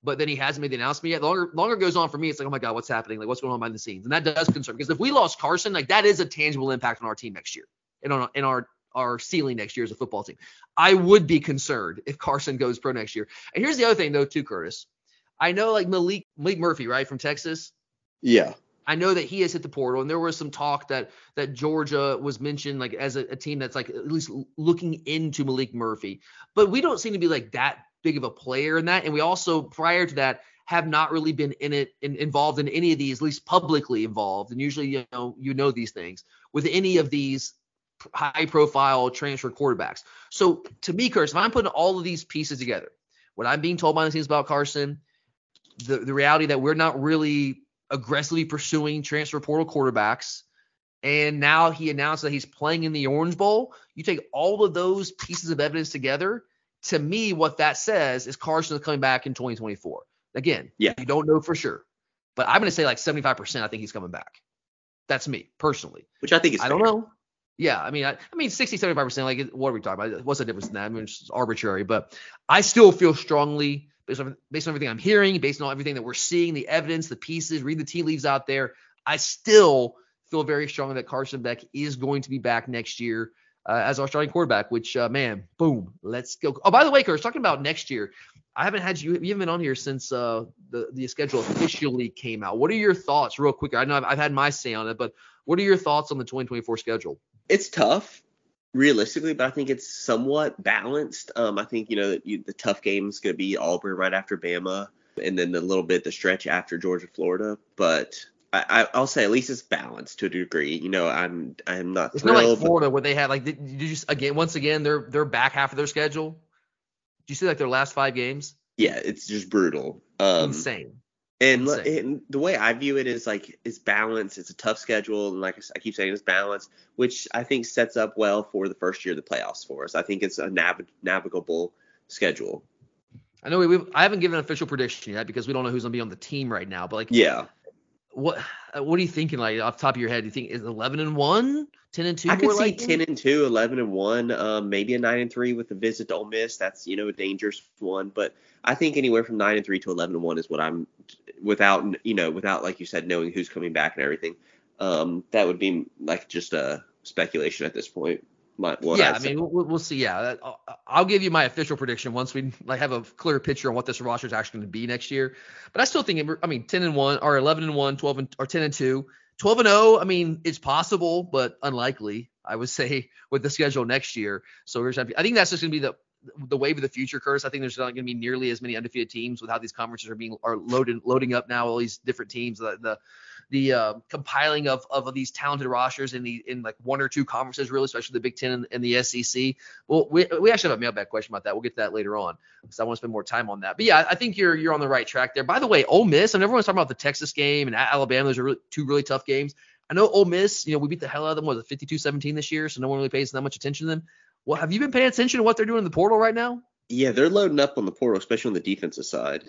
but then he hasn't made the announcement yet. The longer, longer goes on for me, it's like, oh my God, what's happening? Like, what's going on behind the scenes? And that does concern, because if we lost Carson, like that is a tangible impact on our team next year and on in our our ceiling next year as a football team. I would be concerned if Carson goes pro next year. And here's the other thing though, too, Curtis. I know like Malik Malik Murphy, right, from Texas. Yeah. I know that he has hit the portal, and there was some talk that that Georgia was mentioned like as a, a team that's like at least looking into Malik Murphy. But we don't seem to be like that big of a player in that. And we also, prior to that, have not really been in it in, involved in any of these, at least publicly involved. And usually, you know, you know these things with any of these high profile transfer quarterbacks. So to me, Curtis, if I'm putting all of these pieces together, what I'm being told by the teams about Carson, the, the reality that we're not really aggressively pursuing transfer portal quarterbacks, and now he announced that he's playing in the Orange Bowl. You take all of those pieces of evidence together, to me, what that says is Carson is coming back in twenty twenty-four. Again, yeah, you don't know for sure, but I'm going to say like seventy-five percent I think he's coming back. That's me personally. Which I think is I fair. don't know. Yeah, I mean, I, I mean, sixty, seventy-five percent, like, what are we talking about? What's the difference in that? I mean, it's arbitrary, but I still feel strongly, based on, based on everything I'm hearing, based on everything that we're seeing, the evidence, the pieces, read the tea leaves out there, I still feel very strongly that Carson Beck is going to be back next year uh, as our starting quarterback, which, uh, man, boom, let's go. Oh, by the way, Curtis, talking about next year, I haven't had you, you haven't been on here since uh, the, the schedule officially came out. What are your thoughts, real quick? I know I've, I've had my say on it, but what are your thoughts on the twenty twenty-four schedule? It's tough, realistically, but I think it's somewhat balanced. Um, I think, you know, you, the tough game is going to be Auburn right after Bama, and then the little bit, the stretch after Georgia, Florida. But I, I, I'll say at least it's balanced to a degree. You know, I'm I'm not It's thrilled. not like Florida where they had, like, did, did you just, again, once again, they're they're back half of their schedule. Did you see, like, their last five games? Yeah, it's just brutal. Um, Insane. And, Insane. and the way I view it is like it's balanced. It's a tough schedule, and like I keep saying, it's balanced, which I think sets up well for the first year of the playoffs for us. I think it's a nav- navigable schedule. I know we we've, I haven't given an official prediction yet because we don't know who's gonna be on the team right now. But like, yeah, what what are you thinking? Like off the top of your head, do you think is eleven and one, ten and two? I could see likely? ten and two, eleven and one, um, maybe a nine and three with the visit to Ole Miss. That's, you know, a dangerous one, but I think anywhere from nine and three to eleven and one is what I'm, without, you know, without, like you said, knowing who's coming back and everything. Um, that would be like just a speculation at this point. My, yeah, I'd I say. mean, we'll, we'll see. Yeah, I'll, I'll give you my official prediction once we like have a clear picture on what this roster is actually going to be next year. But I still think, I mean, ten and one or eleven and one, twelve and or ten and two, twelve and oh. I mean, it's possible, but unlikely, I would say, with the schedule next year. So we're just, I think that's just going to be the the wave of the future, Curtis. I think there's not going to be nearly as many undefeated teams with how these conferences are being are loaded loading up now. All these different teams, the the, the uh, compiling of of these talented rosters in the in like one or two conferences, really, especially the Big Ten and, and the S E C. Well, we we actually have a mailbag question about that. We'll get to that later on because I want to spend more time on that. But yeah, I think you're you're on the right track there. By the way, Ole Miss. I mean, everyone's talking about the Texas game and at Alabama. Those are really, two really tough games. I know Ole Miss. You know, we beat the hell out of them. Was it fifty-two seventeen this year? So no one really pays that much attention to them. Well, have you been paying attention to what they're doing in the portal right now? Yeah, they're loading up on the portal, especially on the defensive side.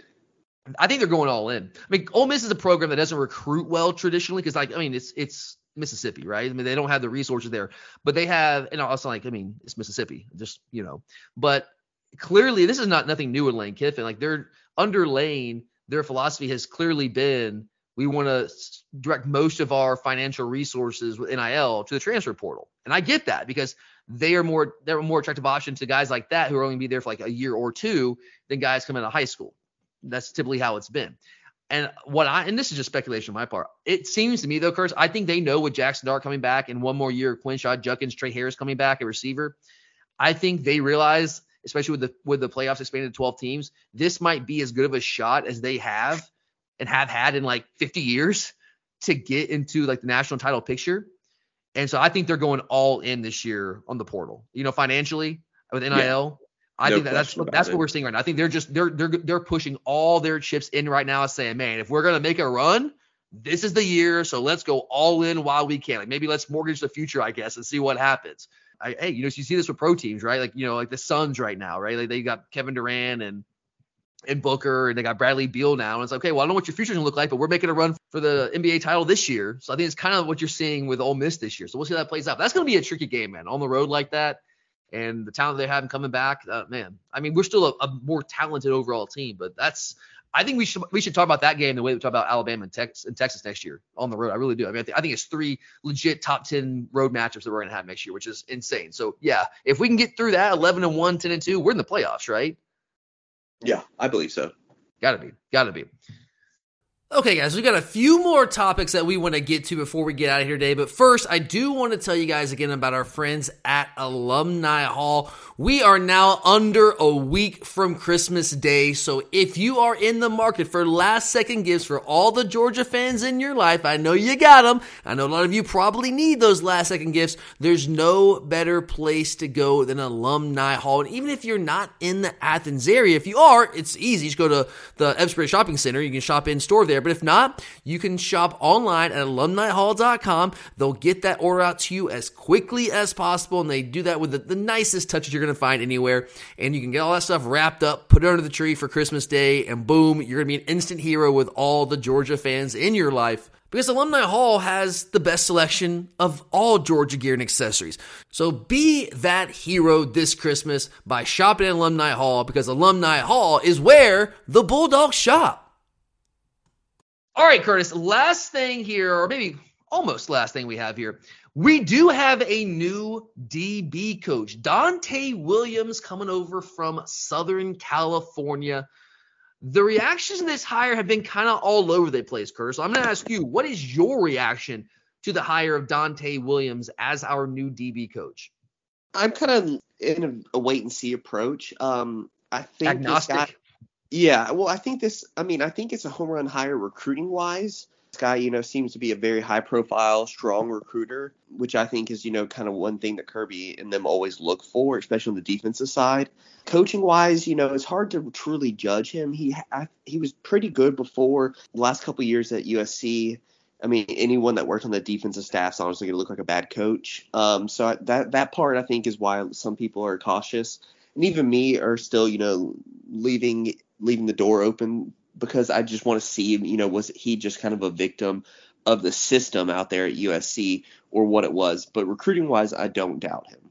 I think they're going all in. I mean, Ole Miss is a program that doesn't recruit well traditionally because, like, I mean, it's it's Mississippi, right? I mean, they don't have the resources there, but they have, and also, like, I mean, it's Mississippi, just, you know. But clearly, this is not nothing new in Lane Kiffin. Like, they're under Lane, their philosophy has clearly been we want to direct most of our financial resources with N I L to the transfer portal, and I get that because they are more they're a more attractive option to guys like that who are only be there for like a year or two than guys coming out of high school. That's typically how it's been. And what I and this is just speculation on my part. It seems to me though, Curtis, I think they know with Jackson Dart coming back and one more year, Quinshot Judkins, Trey Harris coming back, a receiver. I think they realize, especially with the with the playoffs expanded to twelve teams, this might be as good of a shot as they have and have had in like fifty years to get into like the national title picture. And so I think they're going all in this year on the portal, you know, financially with N I L. Yeah, I no think that that's that's it. What we're seeing right now. I think they're just they're they're they're pushing all their chips in right now, saying, man, if we're gonna make a run, this is the year. So let's go all in while we can. Like maybe let's mortgage the future, I guess, and see what happens. I, hey, you know, you see this with pro teams, right? Like, you know, like the Suns right now, right? Like they got Kevin Durant and and Booker, and they got Bradley Beal now. And it's like, okay, well, I don't know what your future's gonna look like, but we're making a run for the N B A title this year. So I think it's kind of what you're seeing with Ole Miss this year. So we'll see how that plays out. But that's gonna be a tricky game, man, on the road like that. And the talent they have coming back, uh, man. I mean, we're still a, a more talented overall team, but that's I think we should we should talk about that game the way we talk about Alabama and Texas, and Texas next year on the road. I really do. I mean, I, th- I think it's three legit top ten road matchups that we're going to have next year, which is insane. So, yeah, if we can get through that eleven and one, ten and two, we're in the playoffs, right? Yeah, I believe so. Got to be. Got to be. Okay, guys, we got a few more topics that we want to get to before we get out of here today. But first, I do want to tell you guys again about our friends at Alumni Hall. We are now under a week from Christmas Day. So if you are in the market for last-second gifts for all the Georgia fans in your life, I know you got them. I know a lot of you probably need those last-second gifts. There's no better place to go than Alumni Hall. And even if you're not in the Athens area, if you are, it's easy. Just go to the Epsbury Shopping Center. You can shop in-store there. But if not, you can shop online at alumni hall dot com. They'll get that order out to you as quickly as possible, and they do that with the, the nicest touches you're going to find anywhere. And you can get all that stuff wrapped up, put it under the tree for Christmas Day, and boom, you're going to be an instant hero with all the Georgia fans in your life. Because Alumni Hall has the best selection of all Georgia gear and accessories. So be that hero this Christmas by shopping at Alumni Hall, because Alumni Hall is where the Bulldogs shop. All right, Curtis, last thing here, or maybe almost last thing we have here. We do have a new D B coach, Dante Williams, coming over from Southern California. The reactions to this hire have been kind of all over the place, Curtis. So I'm going to ask you, what is your reaction to the hire of Dante Williams as our new D B coach? I'm kind of in a, a wait-and-see approach. Um, I think Agnostic. This guy, Yeah, well, I think this, I mean, I think it's a home run hire recruiting wise. This guy, you know, seems to be a very high profile, strong recruiter, which I think is, you know, kind of one thing that Kirby and them always look for, especially on the defensive side. Coaching wise, you know, it's hard to truly judge him. He I, he was pretty good before the last couple of years at U S C. I mean, anyone that worked on the defensive staff is honestly going to look like a bad coach. Um, so that that part, I think, is why some people are cautious. And even me are still, you know, leaving leaving the door open, because I just want to see, you know, was he just kind of a victim of the system out there at U S C or what it was. But recruiting wise, I don't doubt him.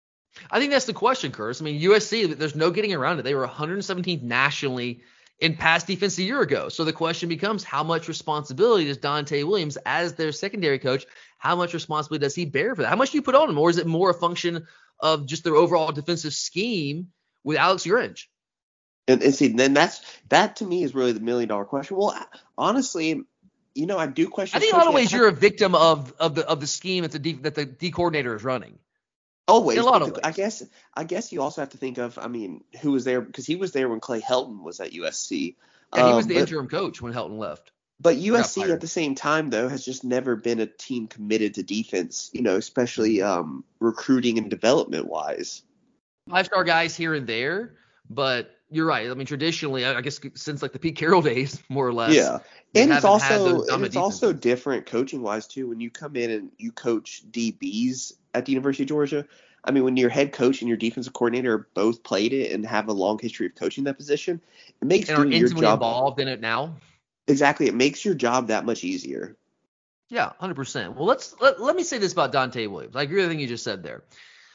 I think that's the question, Curtis. I mean, U S C, there's no getting around it. They were one hundred seventeenth nationally in pass defense a year ago. So the question becomes, how much responsibility does Dante Williams, as their secondary coach, how much responsibility does he bear for that? How much do you put on him? Or is it more a function of just their overall defensive scheme with Alex Grinch? And, and see, then that's that to me is really the million dollar question. Well, honestly, you know, I do question. I think in a lot of ways you're a victim of of the of the scheme that the D, that the D coordinator is running. Always. In a lot of ways. I guess I guess you also have to think of, I mean, who was there, because he was there when Clay Helton was at U S C. Yeah, he was um, the but, interim coach when Helton left. But U S C at the same time, though, has just never been a team committed to defense, you know, especially um, recruiting and development wise. Five star guys here and there, but you're right. I mean, traditionally, I guess since like the Pete Carroll days, more or less. Yeah, and it's also and it's defenses. also different coaching wise too. When you come in and you coach D Bs at the University of Georgia, I mean, when your head coach and your defensive coordinator both played it and have a long history of coaching that position, it makes and are doing your intimately job involved in it now. Exactly, it makes your job that much easier. Yeah, one hundred percent. Well, let's let, let me say this about Dante Williams. I agree with everything you just said there.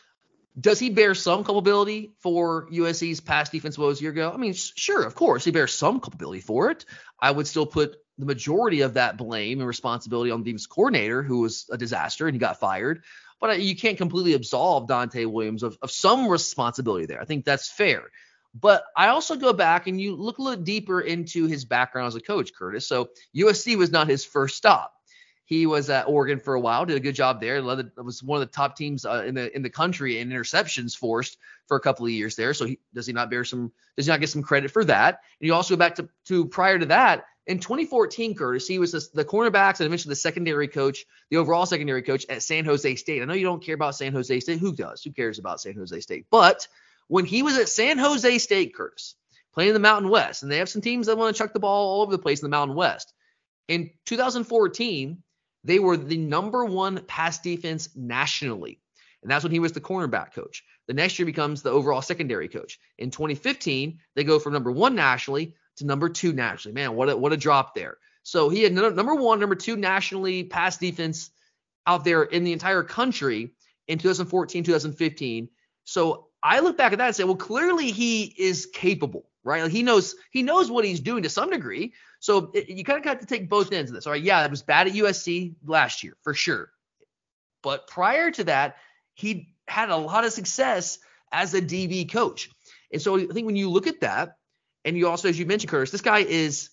Does he bear some culpability for U S C's pass defense woes a year ago? I mean, sure, of course, he bears some culpability for it. I would still put the majority of that blame and responsibility on the defense coordinator, who was a disaster and he got fired. But you can't completely absolve Dante Williams of, of some responsibility there. I think that's fair. But I also go back and you look a little deeper into his background as a coach, Curtis. So U S C was not his first stop. He was at Oregon for a while, did a good job there. It was one of the top teams uh, in the in the country in interceptions forced for a couple of years there. So he, does he not bear some? Does he not get some credit for that? And you also go back to, to prior to that in twenty fourteen, Curtis. He was the, the cornerbacks and eventually the secondary coach, the overall secondary coach at San Jose State. I know you don't care about San Jose State. Who does? Who cares about San Jose State? But when he was at San Jose State, Curtis, playing in the Mountain West, and they have some teams that want to chuck the ball all over the place in the Mountain West. In two thousand fourteen. They were the number one pass defense nationally. And that's when he was the cornerback coach. The next year becomes the overall secondary coach. In twenty fifteen, they go from number one nationally to number two nationally. Man, what a, what a drop there. So he had number one, number two nationally pass defense out there in the entire country in two thousand fourteen, two thousand fifteen. So I look back at that and say, well, clearly he is capable, right? Like he knows he knows what he's doing to some degree. So it, you kind of got to take both ends of this. All right, yeah, it was bad at U S C last year for sure. But prior to that, he had a lot of success as a D B coach. And so I think when you look at that, and you also, as you mentioned, Curtis, this guy is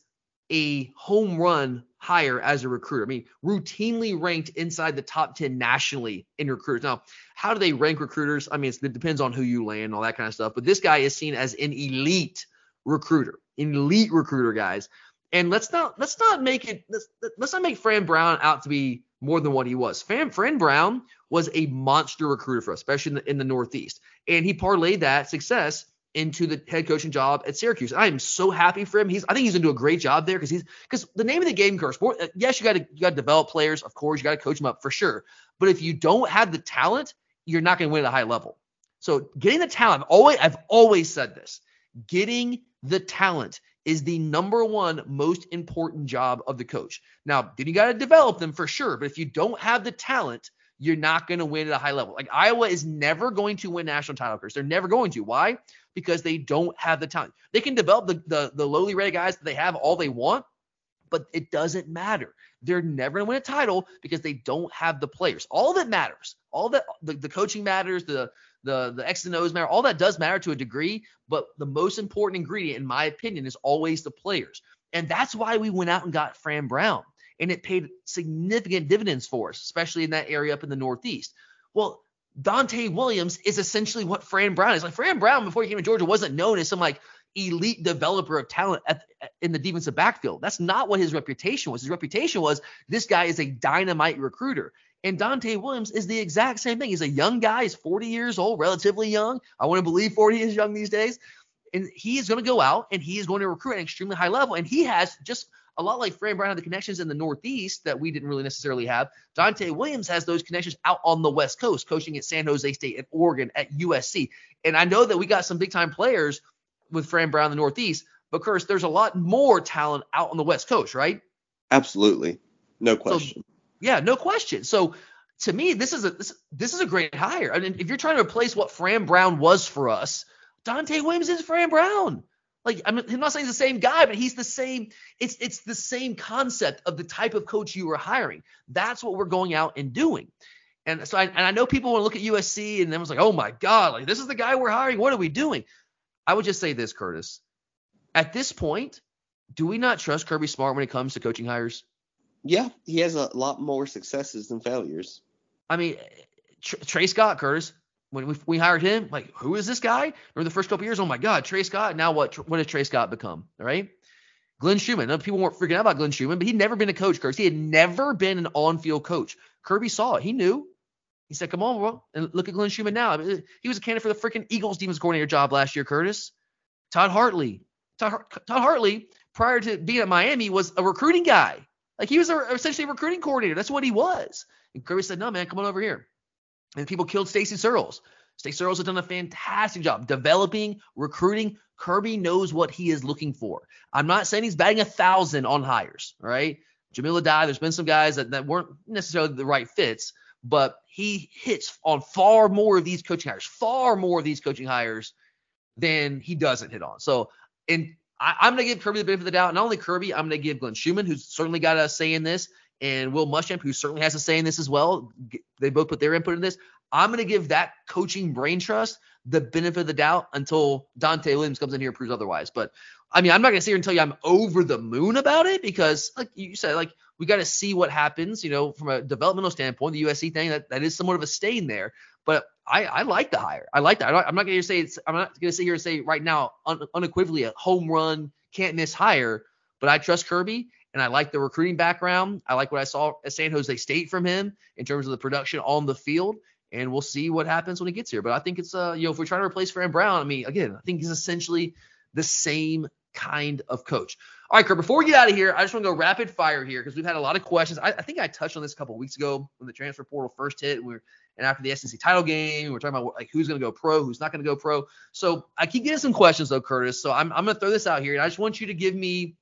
a home run hire as a recruiter. I mean, routinely ranked inside the top ten nationally in recruiters. Now, how do they rank recruiters? I mean, it's, it depends on who you land and all that kind of stuff. But this guy is seen as an elite recruiter, an elite recruiter, guys. And let's not let's not make it let's, let's not make Fran Brown out to be more than what he was. Fran, Fran Brown was a monster recruiter for us, especially in the, in the Northeast. And he parlayed that success into the head coaching job at Syracuse. I am so happy for him. He's I think he's gonna do a great job there because he's because the name of the game, Curtis, sport, yes, you gotta you gotta develop players, of course, you gotta coach them up for sure. But if you don't have the talent, you're not gonna win at a high level. So getting the talent, I've always I've always said this. Getting the talent is the number one most important job of the coach. Now, then you got to develop them for sure. But if you don't have the talent, you're not going to win at a high level. Like Iowa is never going to win national title, Chris. They're never going to. Why? Because they don't have the talent. They can develop the, the, the lowly rated guys that they have all they want, but it doesn't matter. They're never going to win a title because they don't have the players. All that matters, all that the, the coaching matters, the The the X's and O's matter. All that does matter to a degree, but the most important ingredient, in my opinion, is always the players. And that's why we went out and got Fran Brown. And it paid significant dividends for us, especially in that area up in the Northeast. Well, Dante Williams is essentially what Fran Brown is. Like Fran Brown, before he came to Georgia, wasn't known as some like elite developer of talent at, in the defensive backfield. That's not what his reputation was. His reputation was this guy is a dynamite recruiter. And Dante Williams is the exact same thing. He's a young guy. He's forty years old, relatively young. I want to believe forty is young these days. And he is going to go out and he is going to recruit at an extremely high level. And he has just a lot like Fran Brown had the connections in the Northeast that we didn't really necessarily have. Dante Williams has those connections out on the West Coast, coaching at San Jose State, at Oregon, at U S C. And I know that we got some big-time players with Fran Brown in the Northeast, but, Curtis, there's a lot more talent out on the West Coast, right? Absolutely. No question. So, yeah, no question. So, to me, this is a this, this is a great hire. I mean, if you're trying to replace what Fran Brown was for us, Dante Williams is Fran Brown. Like, I mean, I'm not saying he's the same guy, but he's the same. It's it's the same concept of the type of coach you were hiring. That's what we're going out and doing. And so, I, and I know people want to look at U S C and everyone's like, oh my God, like this is the guy we're hiring. What are we doing? I would just say this, Curtis. At this point, do we not trust Kirby Smart when it comes to coaching hires? Yeah, he has a lot more successes than failures. I mean, Tr- Trey Scott, Curtis, when we, we hired him, like, who is this guy? Remember the first couple years? Oh, my God, Trey Scott. Now what What has Trey Scott become? All right. Glenn Schumann. Now, people weren't freaking out about Glenn Schumann, but he'd never been a coach, Curtis. He had never been an on-field coach. Kirby saw it. He knew. He said, come on, bro. And look at Glenn Schumann now. I mean, he was a candidate for the freaking Eagles defense coordinator job last year, Curtis. Todd Hartley. Todd, Todd Hartley, prior to being at Miami, was a recruiting guy. Like, he was a, essentially a recruiting coordinator. That's what he was. And Kirby said, no, man, come on over here. And people killed Stacey Searles. Stacey Searles has done a fantastic job developing, recruiting. Kirby knows what he is looking for. I'm not saying he's batting a thousand on hires, all right? Jamil Adai, there's been some guys that, that weren't necessarily the right fits, but he hits on far more of these coaching hires, far more of these coaching hires than he doesn't hit on. So, and I, I'm going to give Kirby the benefit of the doubt. Not only Kirby, I'm going to give Glenn Schumann, who's certainly got a say in this, and Will Muschamp, who certainly has a say in this as well. They both put their input in this. I'm going to give that coaching brain trust the benefit of the doubt until Dante Williams comes in here and proves otherwise. But, I mean, I'm not going to sit here and tell you I'm over the moon about it because, like you said, like we got to see what happens, you know, from a developmental standpoint, the U S C thing, that, that is somewhat of a stain there. But I, I like the hire. I like that. I'm not going to say it's – I'm not going to sit here and say right now un, unequivocally a home run, can't miss hire. But I trust Kirby, and I like the recruiting background. I like what I saw at San Jose State from him in terms of the production on the field. And we'll see what happens when he gets here. But I think it's, uh, you know, if we're trying to replace Fran Brown, I mean, again, I think he's essentially the same kind of coach. All right, Kurt, before we get out of here, I just want to go rapid fire here because we've had a lot of questions. I, I think I touched on this a couple of weeks ago when the transfer portal first hit. And, we were, and after the S E C title game, we we're talking about like who's going to go pro, who's not going to go pro. So I keep getting some questions, though, Curtis. So I'm, I'm going to throw this out here. And I just want you to give me,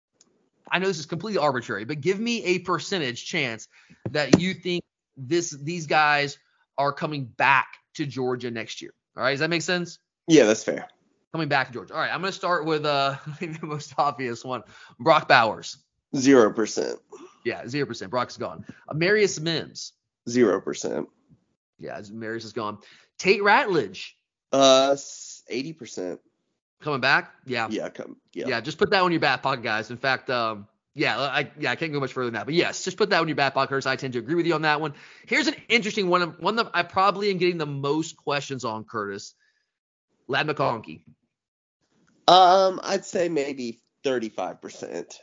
I know this is completely arbitrary, but give me a percentage chance that you think this these guys are coming back to Georgia next year. All right. Does that make sense? Yeah, that's fair. coming back to Georgia. All right, I'm going to start with uh, maybe the most obvious one, Brock Bowers. Zero percent. Yeah, zero percent. Brock's gone. Uh, Marius Mims. Zero percent. Yeah, Marius is gone. Tate Ratledge. Uh, eighty percent. Coming back? Yeah. Yeah, come. Yeah. Yeah, just put that on your back pocket, guys. In fact, um, yeah, I yeah I can't go much further than that. But yes, just put that on your back pocket. Curtis. I tend to agree with you on that one. Here's an interesting one. One that I probably am getting the most questions on, Curtis. Ladd McConkey. Um, I'd say maybe thirty-five percent.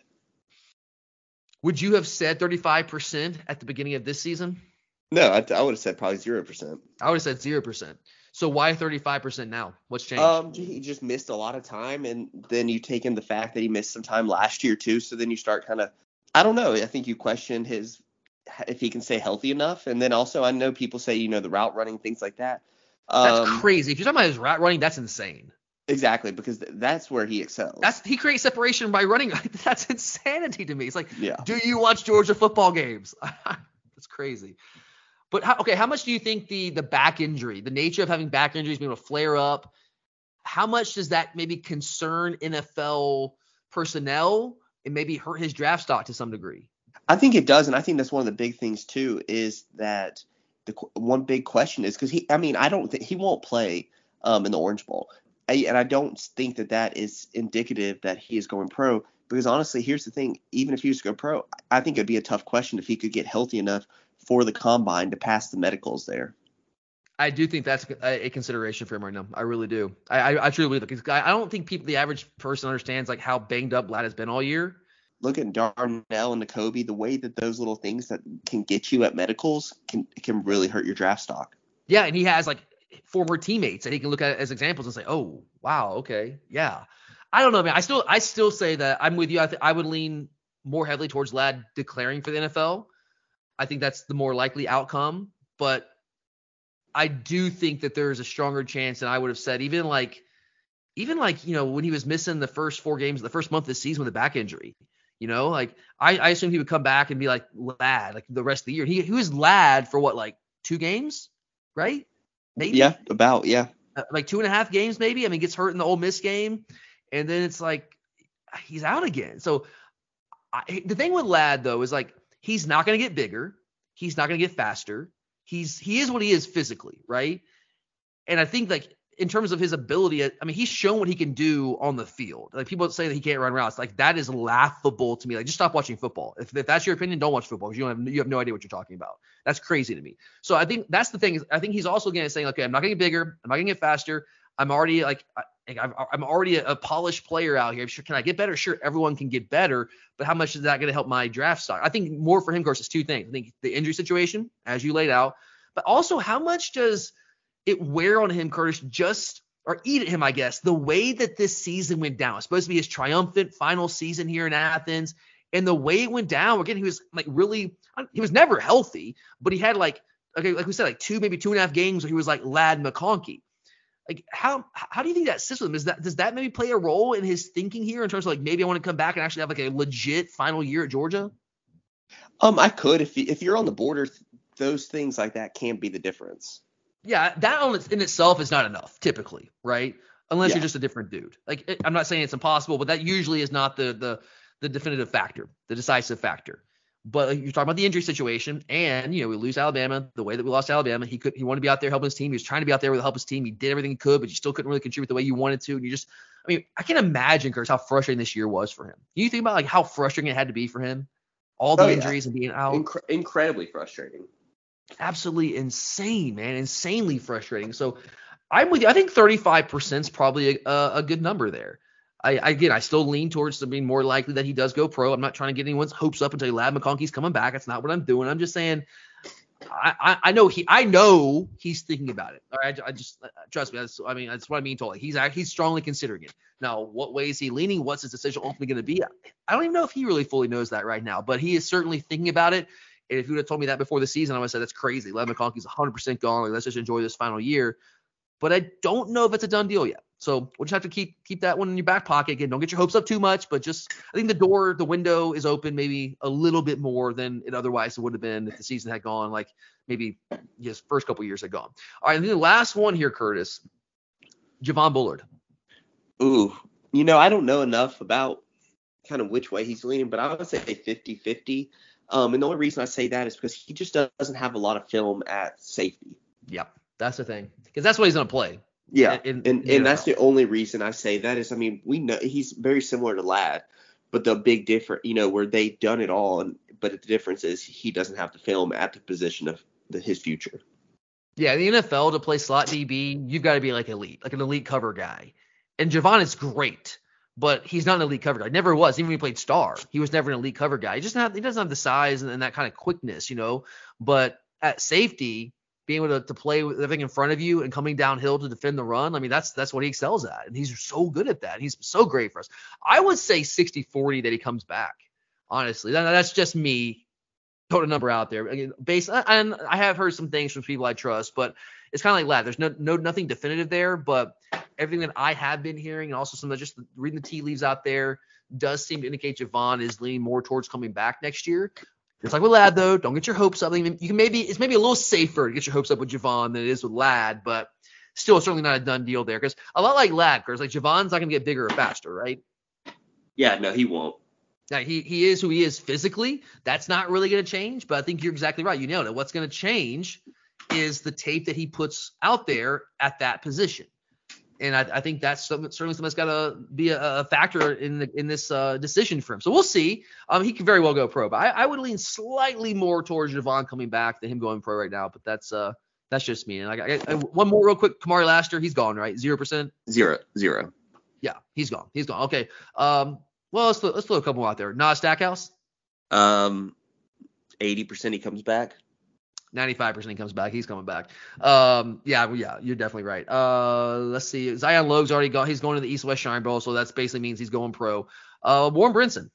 Would you have said thirty-five percent at the beginning of this season? No, I, I would have said probably zero percent. I would have said zero percent. So why thirty-five percent now? What's changed? Um, he just missed a lot of time, and then you take in the fact that he missed some time last year too. So then you start kind of, I don't know. I think you question his if he can stay healthy enough, and then also I know people say you know the route running, things like that. That's um, crazy. If you're talking about his route running, that's insane. Exactly, because th- that's where he excels. That's he creates separation by running. That's insanity to me. It's like, yeah. Do you watch Georgia football games? That's crazy. But how, okay, how much do you think the the back injury, the nature of having back injuries being able to flare up, how much does that maybe concern N F L personnel and maybe hurt his draft stock to some degree? I think it does, and I think that's one of the big things too. Is that the one big question is because he, I mean, I don't think he won't play um, in the Orange Bowl, I, and I don't think that that is indicative that he is going pro. Because honestly, here's the thing: even if he was to go pro, I think it'd be a tough question if he could get healthy enough for the combine to pass the medicals there. I do think that's a, a consideration for him right now. I really do. I, I, I truly believe it. Because I don't think people, the average person, understands like how banged up Ladd has been all year. Look at Darnell and Nakobe, the way that those little things that can get you at medicals can can really hurt your draft stock. Yeah, and he has like former teammates that he can look at as examples and say, "Oh, wow, okay, yeah." I don't know, man. I still I still say that I'm with you. I th- I would lean more heavily towards Ladd declaring for the N F L. I think that's the more likely outcome, but I do think that there's a stronger chance than I would have said, even like, even like, you know, when he was missing the first four games, the first month of the season with a back injury, you know, like I, I assumed he would come back and be like Ladd, like the rest of the year. He, he was Ladd for what, like two games, right? Maybe. Yeah, about, yeah. Uh, like two and a half games, maybe. I mean, gets hurt in the Ole Miss game, and then it's like he's out again. So I, the thing with Ladd, though, is like, he's not going to get bigger. He's not going to get faster. He's he is what he is physically, right? And I think like in terms of his ability, I mean, he's shown what he can do on the field. Like people say that he can't run routes, like that is laughable to me. Like just stop watching football. If, if that's your opinion, don't watch football because you don't have you have no idea what you're talking about. That's crazy to me. So I think that's the thing. Is I think he's also going to say, okay, I'm not going to get bigger. I'm not going to get faster. I'm already like I, I'm already a, a polished player out here. Sure, can I get better? Sure, everyone can get better, but how much is that going to help my draft stock? I think more for him, of course, is two things. I think the injury situation, as you laid out, but also how much does it wear on him, Curtis, just or eat at him, I guess, the way that this season went down. It's supposed to be his triumphant final season here in Athens, and the way it went down, again, he was like really, he was never healthy, but he had like, okay, like we said, like two, maybe two and a half games where he was like Ladd McConkey. Like how how do you think that sits with him? Is that does that maybe play a role in his thinking here in terms of like maybe I want to come back and actually have like a legit final year at Georgia? Um, I could if if you're on the border, those things like that can be the difference. Yeah, that on in itself is not enough typically, right? Unless Yeah. you're just a different dude. Like it, I'm not saying it's impossible, but that usually is not the the the definitive factor, the decisive factor. But like, you're talking about the injury situation, and you know we lose Alabama the way that we lost Alabama. He could he wanted to be out there helping his team. He was trying to be out there with help his team. He did everything he could, but you still couldn't really contribute the way you wanted to. And you just, I mean, I can imagine, Curtis, how frustrating this year was for him. You think about like how frustrating it had to be for him, all the Oh, yeah. injuries and being out. Incre- incredibly frustrating. Absolutely insane, man, insanely frustrating. So I'm with you. I think thirty-five percent is probably a, a good number there. I, again, I still lean towards it being more likely that he does go pro. I'm not trying to get anyone's hopes up and tell you Ladd McConkey's coming back. That's not what I'm doing. I'm just saying, I, I, I know he, I know he's thinking about it. All right, I, I just trust me. That's, I mean, that's what I'm being told. Like, he's he's strongly considering it. Now, what way is he leaning? What's his decision ultimately going to be? I don't even know if he really fully knows that right now, but he is certainly thinking about it. And if you would have told me that before the season, I would have said that's crazy. Ladd McConkey's one hundred percent gone. Like, let's just enjoy this final year. But I don't know if it's a done deal yet. So we'll just have to keep keep that one in your back pocket. Again, don't get your hopes up too much, but just I think the door, the window is open maybe a little bit more than it otherwise would have been if the season had gone like maybe his first couple years had gone. All right, and then the last one here, Curtis, Javon Bullard. Ooh, you know, I don't know enough about kind of which way he's leaning, but I would say fifty-fifty. Um, and the only reason I say that is because he just doesn't have a lot of film at safety. Yeah, that's the thing. Because that's what he's going to play. Yeah, in, and, in and that's the only reason I say that is, I mean, we know he's very similar to Ladd, but the big difference, you know, where they've done it all, and but the difference is he doesn't have the film at the position of the, his future. Yeah, in the N F L, to play slot D B, you've got to be like elite, like an elite cover guy. And Javon is great, but he's not an elite cover guy. Never was. Even when he played star, he was never an elite cover guy. He just not, he doesn't have the size and, and that kind of quickness, you know. But at safety, being able to, to play with everything in front of you and coming downhill to defend the run, I mean, that's that's what he excels at. And he's so good at that. He's so great for us. I would say sixty forty that he comes back, honestly. That, that's just me throwing a number out there. I mean, based, and I have heard some things from people I trust, but it's kind of like Ladd. There's no, no nothing definitive there, but everything that I have been hearing, and also some of just reading the tea leaves out there, does seem to indicate Javon is leaning more towards coming back next year. It's like with Ladd, though. Don't get your hopes up. You can maybe it's maybe a little safer to get your hopes up with Javon than it is with Ladd, but still certainly not a done deal there. Because a lot like Ladd, because like Javon's not going to get bigger or faster, right? Yeah, no, he won't. Now, he he is who he is physically. That's not really going to change, but I think you're exactly right. You nailed it. What's going to change is the tape that he puts out there at that position. And I, I think that's something, certainly something that's got to be a, a factor in the, in this uh, decision for him. So we'll see. Um, he could very well go pro, but I, I would lean slightly more towards Javon coming back than him going pro right now. But that's uh that's just me. And I, I, I one more real quick. Kamari Laster, he's gone, right? Zero percent. Zero, zero. Yeah, he's gone. He's gone. Okay. Um. Well, let's let's throw a couple out there. Nas Stackhouse. Um, eighty percent he comes back. ninety-five percent he comes back. He's coming back. Um, yeah, well, yeah, you're definitely right. Uh, let's see. Zion Logue's already gone. He's going to the East-West Shrine Bowl, so that basically means he's going pro. Uh, Warren Brinson.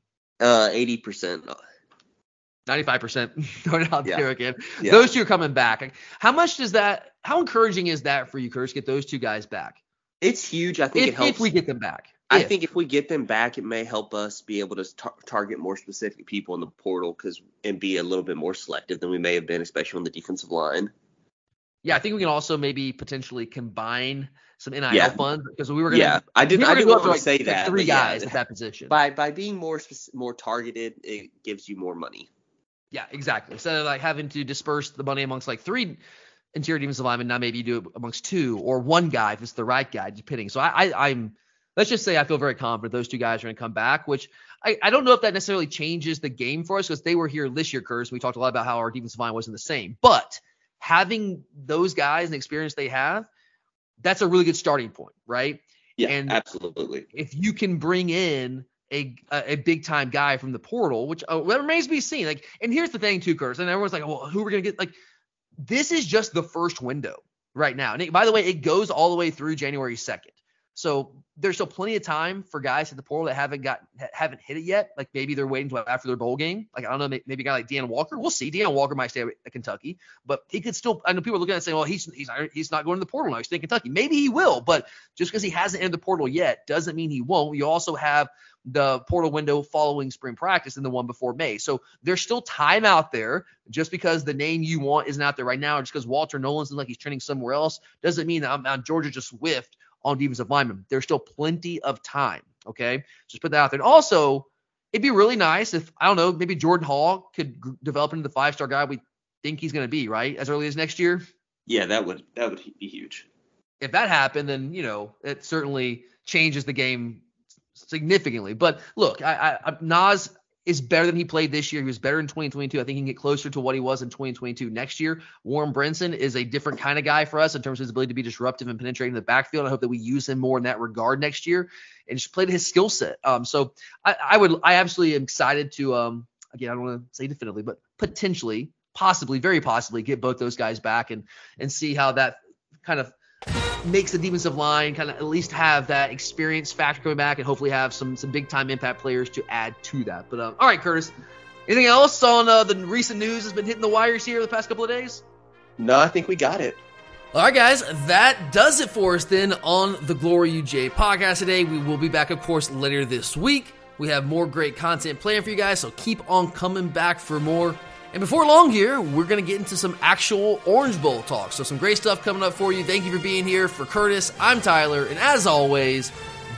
Uh, eighty percent. ninety-five percent going out yeah. there again. Yeah. Those two are coming back. How much does that – how encouraging is that for you, Curtis, get those two guys back? It's huge. I think if, it helps. If we get them back. I if. think if we get them back, it may help us be able to tar- target more specific people in the portal because and be a little bit more selective than we may have been, especially on the defensive line. Yeah, I think we can also maybe potentially combine some N I L yeah. funds because we were going to. Yeah, I did. We I didn't want to like, say like that. Three guys yeah. at that position. By by being more more targeted, it gives you more money. Yeah, exactly. Instead of like having to disperse the money amongst like three interior defensive linemen, now maybe you do it amongst two or one guy if it's the right guy, depending. So I, I I'm. Let's just say I feel very confident those two guys are going to come back, which I, I don't know if that necessarily changes the game for us because they were here this year, Curtis. We talked a lot about how our defensive line wasn't the same. But having those guys and the experience they have, that's a really good starting point, right? Yeah, and absolutely. If you can bring in a a, a big-time guy from the portal, which uh, that remains to be seen. Like, and here's the thing, too, Curtis, and everyone's like, well, who are we going to get? Like, this is just the first window right now. And it, by the way, it goes all the way through January second. So there's still plenty of time for guys at the portal that haven't got haven't hit it yet. Like maybe they're waiting until after their bowl game. Like I don't know, maybe a guy like Deanna Walker. We'll see. Deanna Walker might stay at Kentucky, but he could still. I know people are looking at it saying, well, he's he's not, he's not going to the portal now. He's staying in Kentucky. Maybe he will, but just because he hasn't entered the portal yet doesn't mean he won't. You also have the portal window following spring practice and the one before May. So there's still time out there. Just because the name you want isn't out there right now, or just because Walter Nolan's like he's trending somewhere else, doesn't mean that I'm on Georgia just whiffed on defensive linemen. There's still plenty of time, okay? Just put that out there. And also, it'd be really nice if, I don't know, maybe Jordan Hall could g- develop into the five-star guy we think he's going to be, right, as early as next year? Yeah, that would that would be huge. If that happened, then, you know, it certainly changes the game significantly. But, look, I, I, Nas is better than he played this year. He was better in twenty twenty-two. I think he can get closer to what he was in twenty twenty-two next year. Warren Brinson is a different kind of guy for us in terms of his ability to be disruptive and penetrating the backfield. I hope that we use him more in that regard next year and just play to his skill set. Um, so I, I would, I absolutely am excited to, um, again, I don't want to say definitively, but potentially, possibly, very possibly get both those guys back and, and see how that kind of makes the defensive line kind of at least have that experience factor coming back and hopefully have some some big time impact players to add to that. But um, all right, Curtis, anything else on uh, the recent news that's been hitting the wires here the past couple of days? No, I think we got it. All right, guys, that does it for us then on the Glory U J podcast today. We will be back, of course, later this week. We have more great content planned for you guys, so keep on coming back for more. And before long here, we're going to get into some actual Orange Bowl talk. So some great stuff coming up for you. Thank you for being here. For Curtis, I'm Tyler. And as always,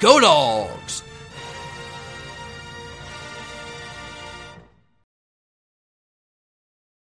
Go Dogs!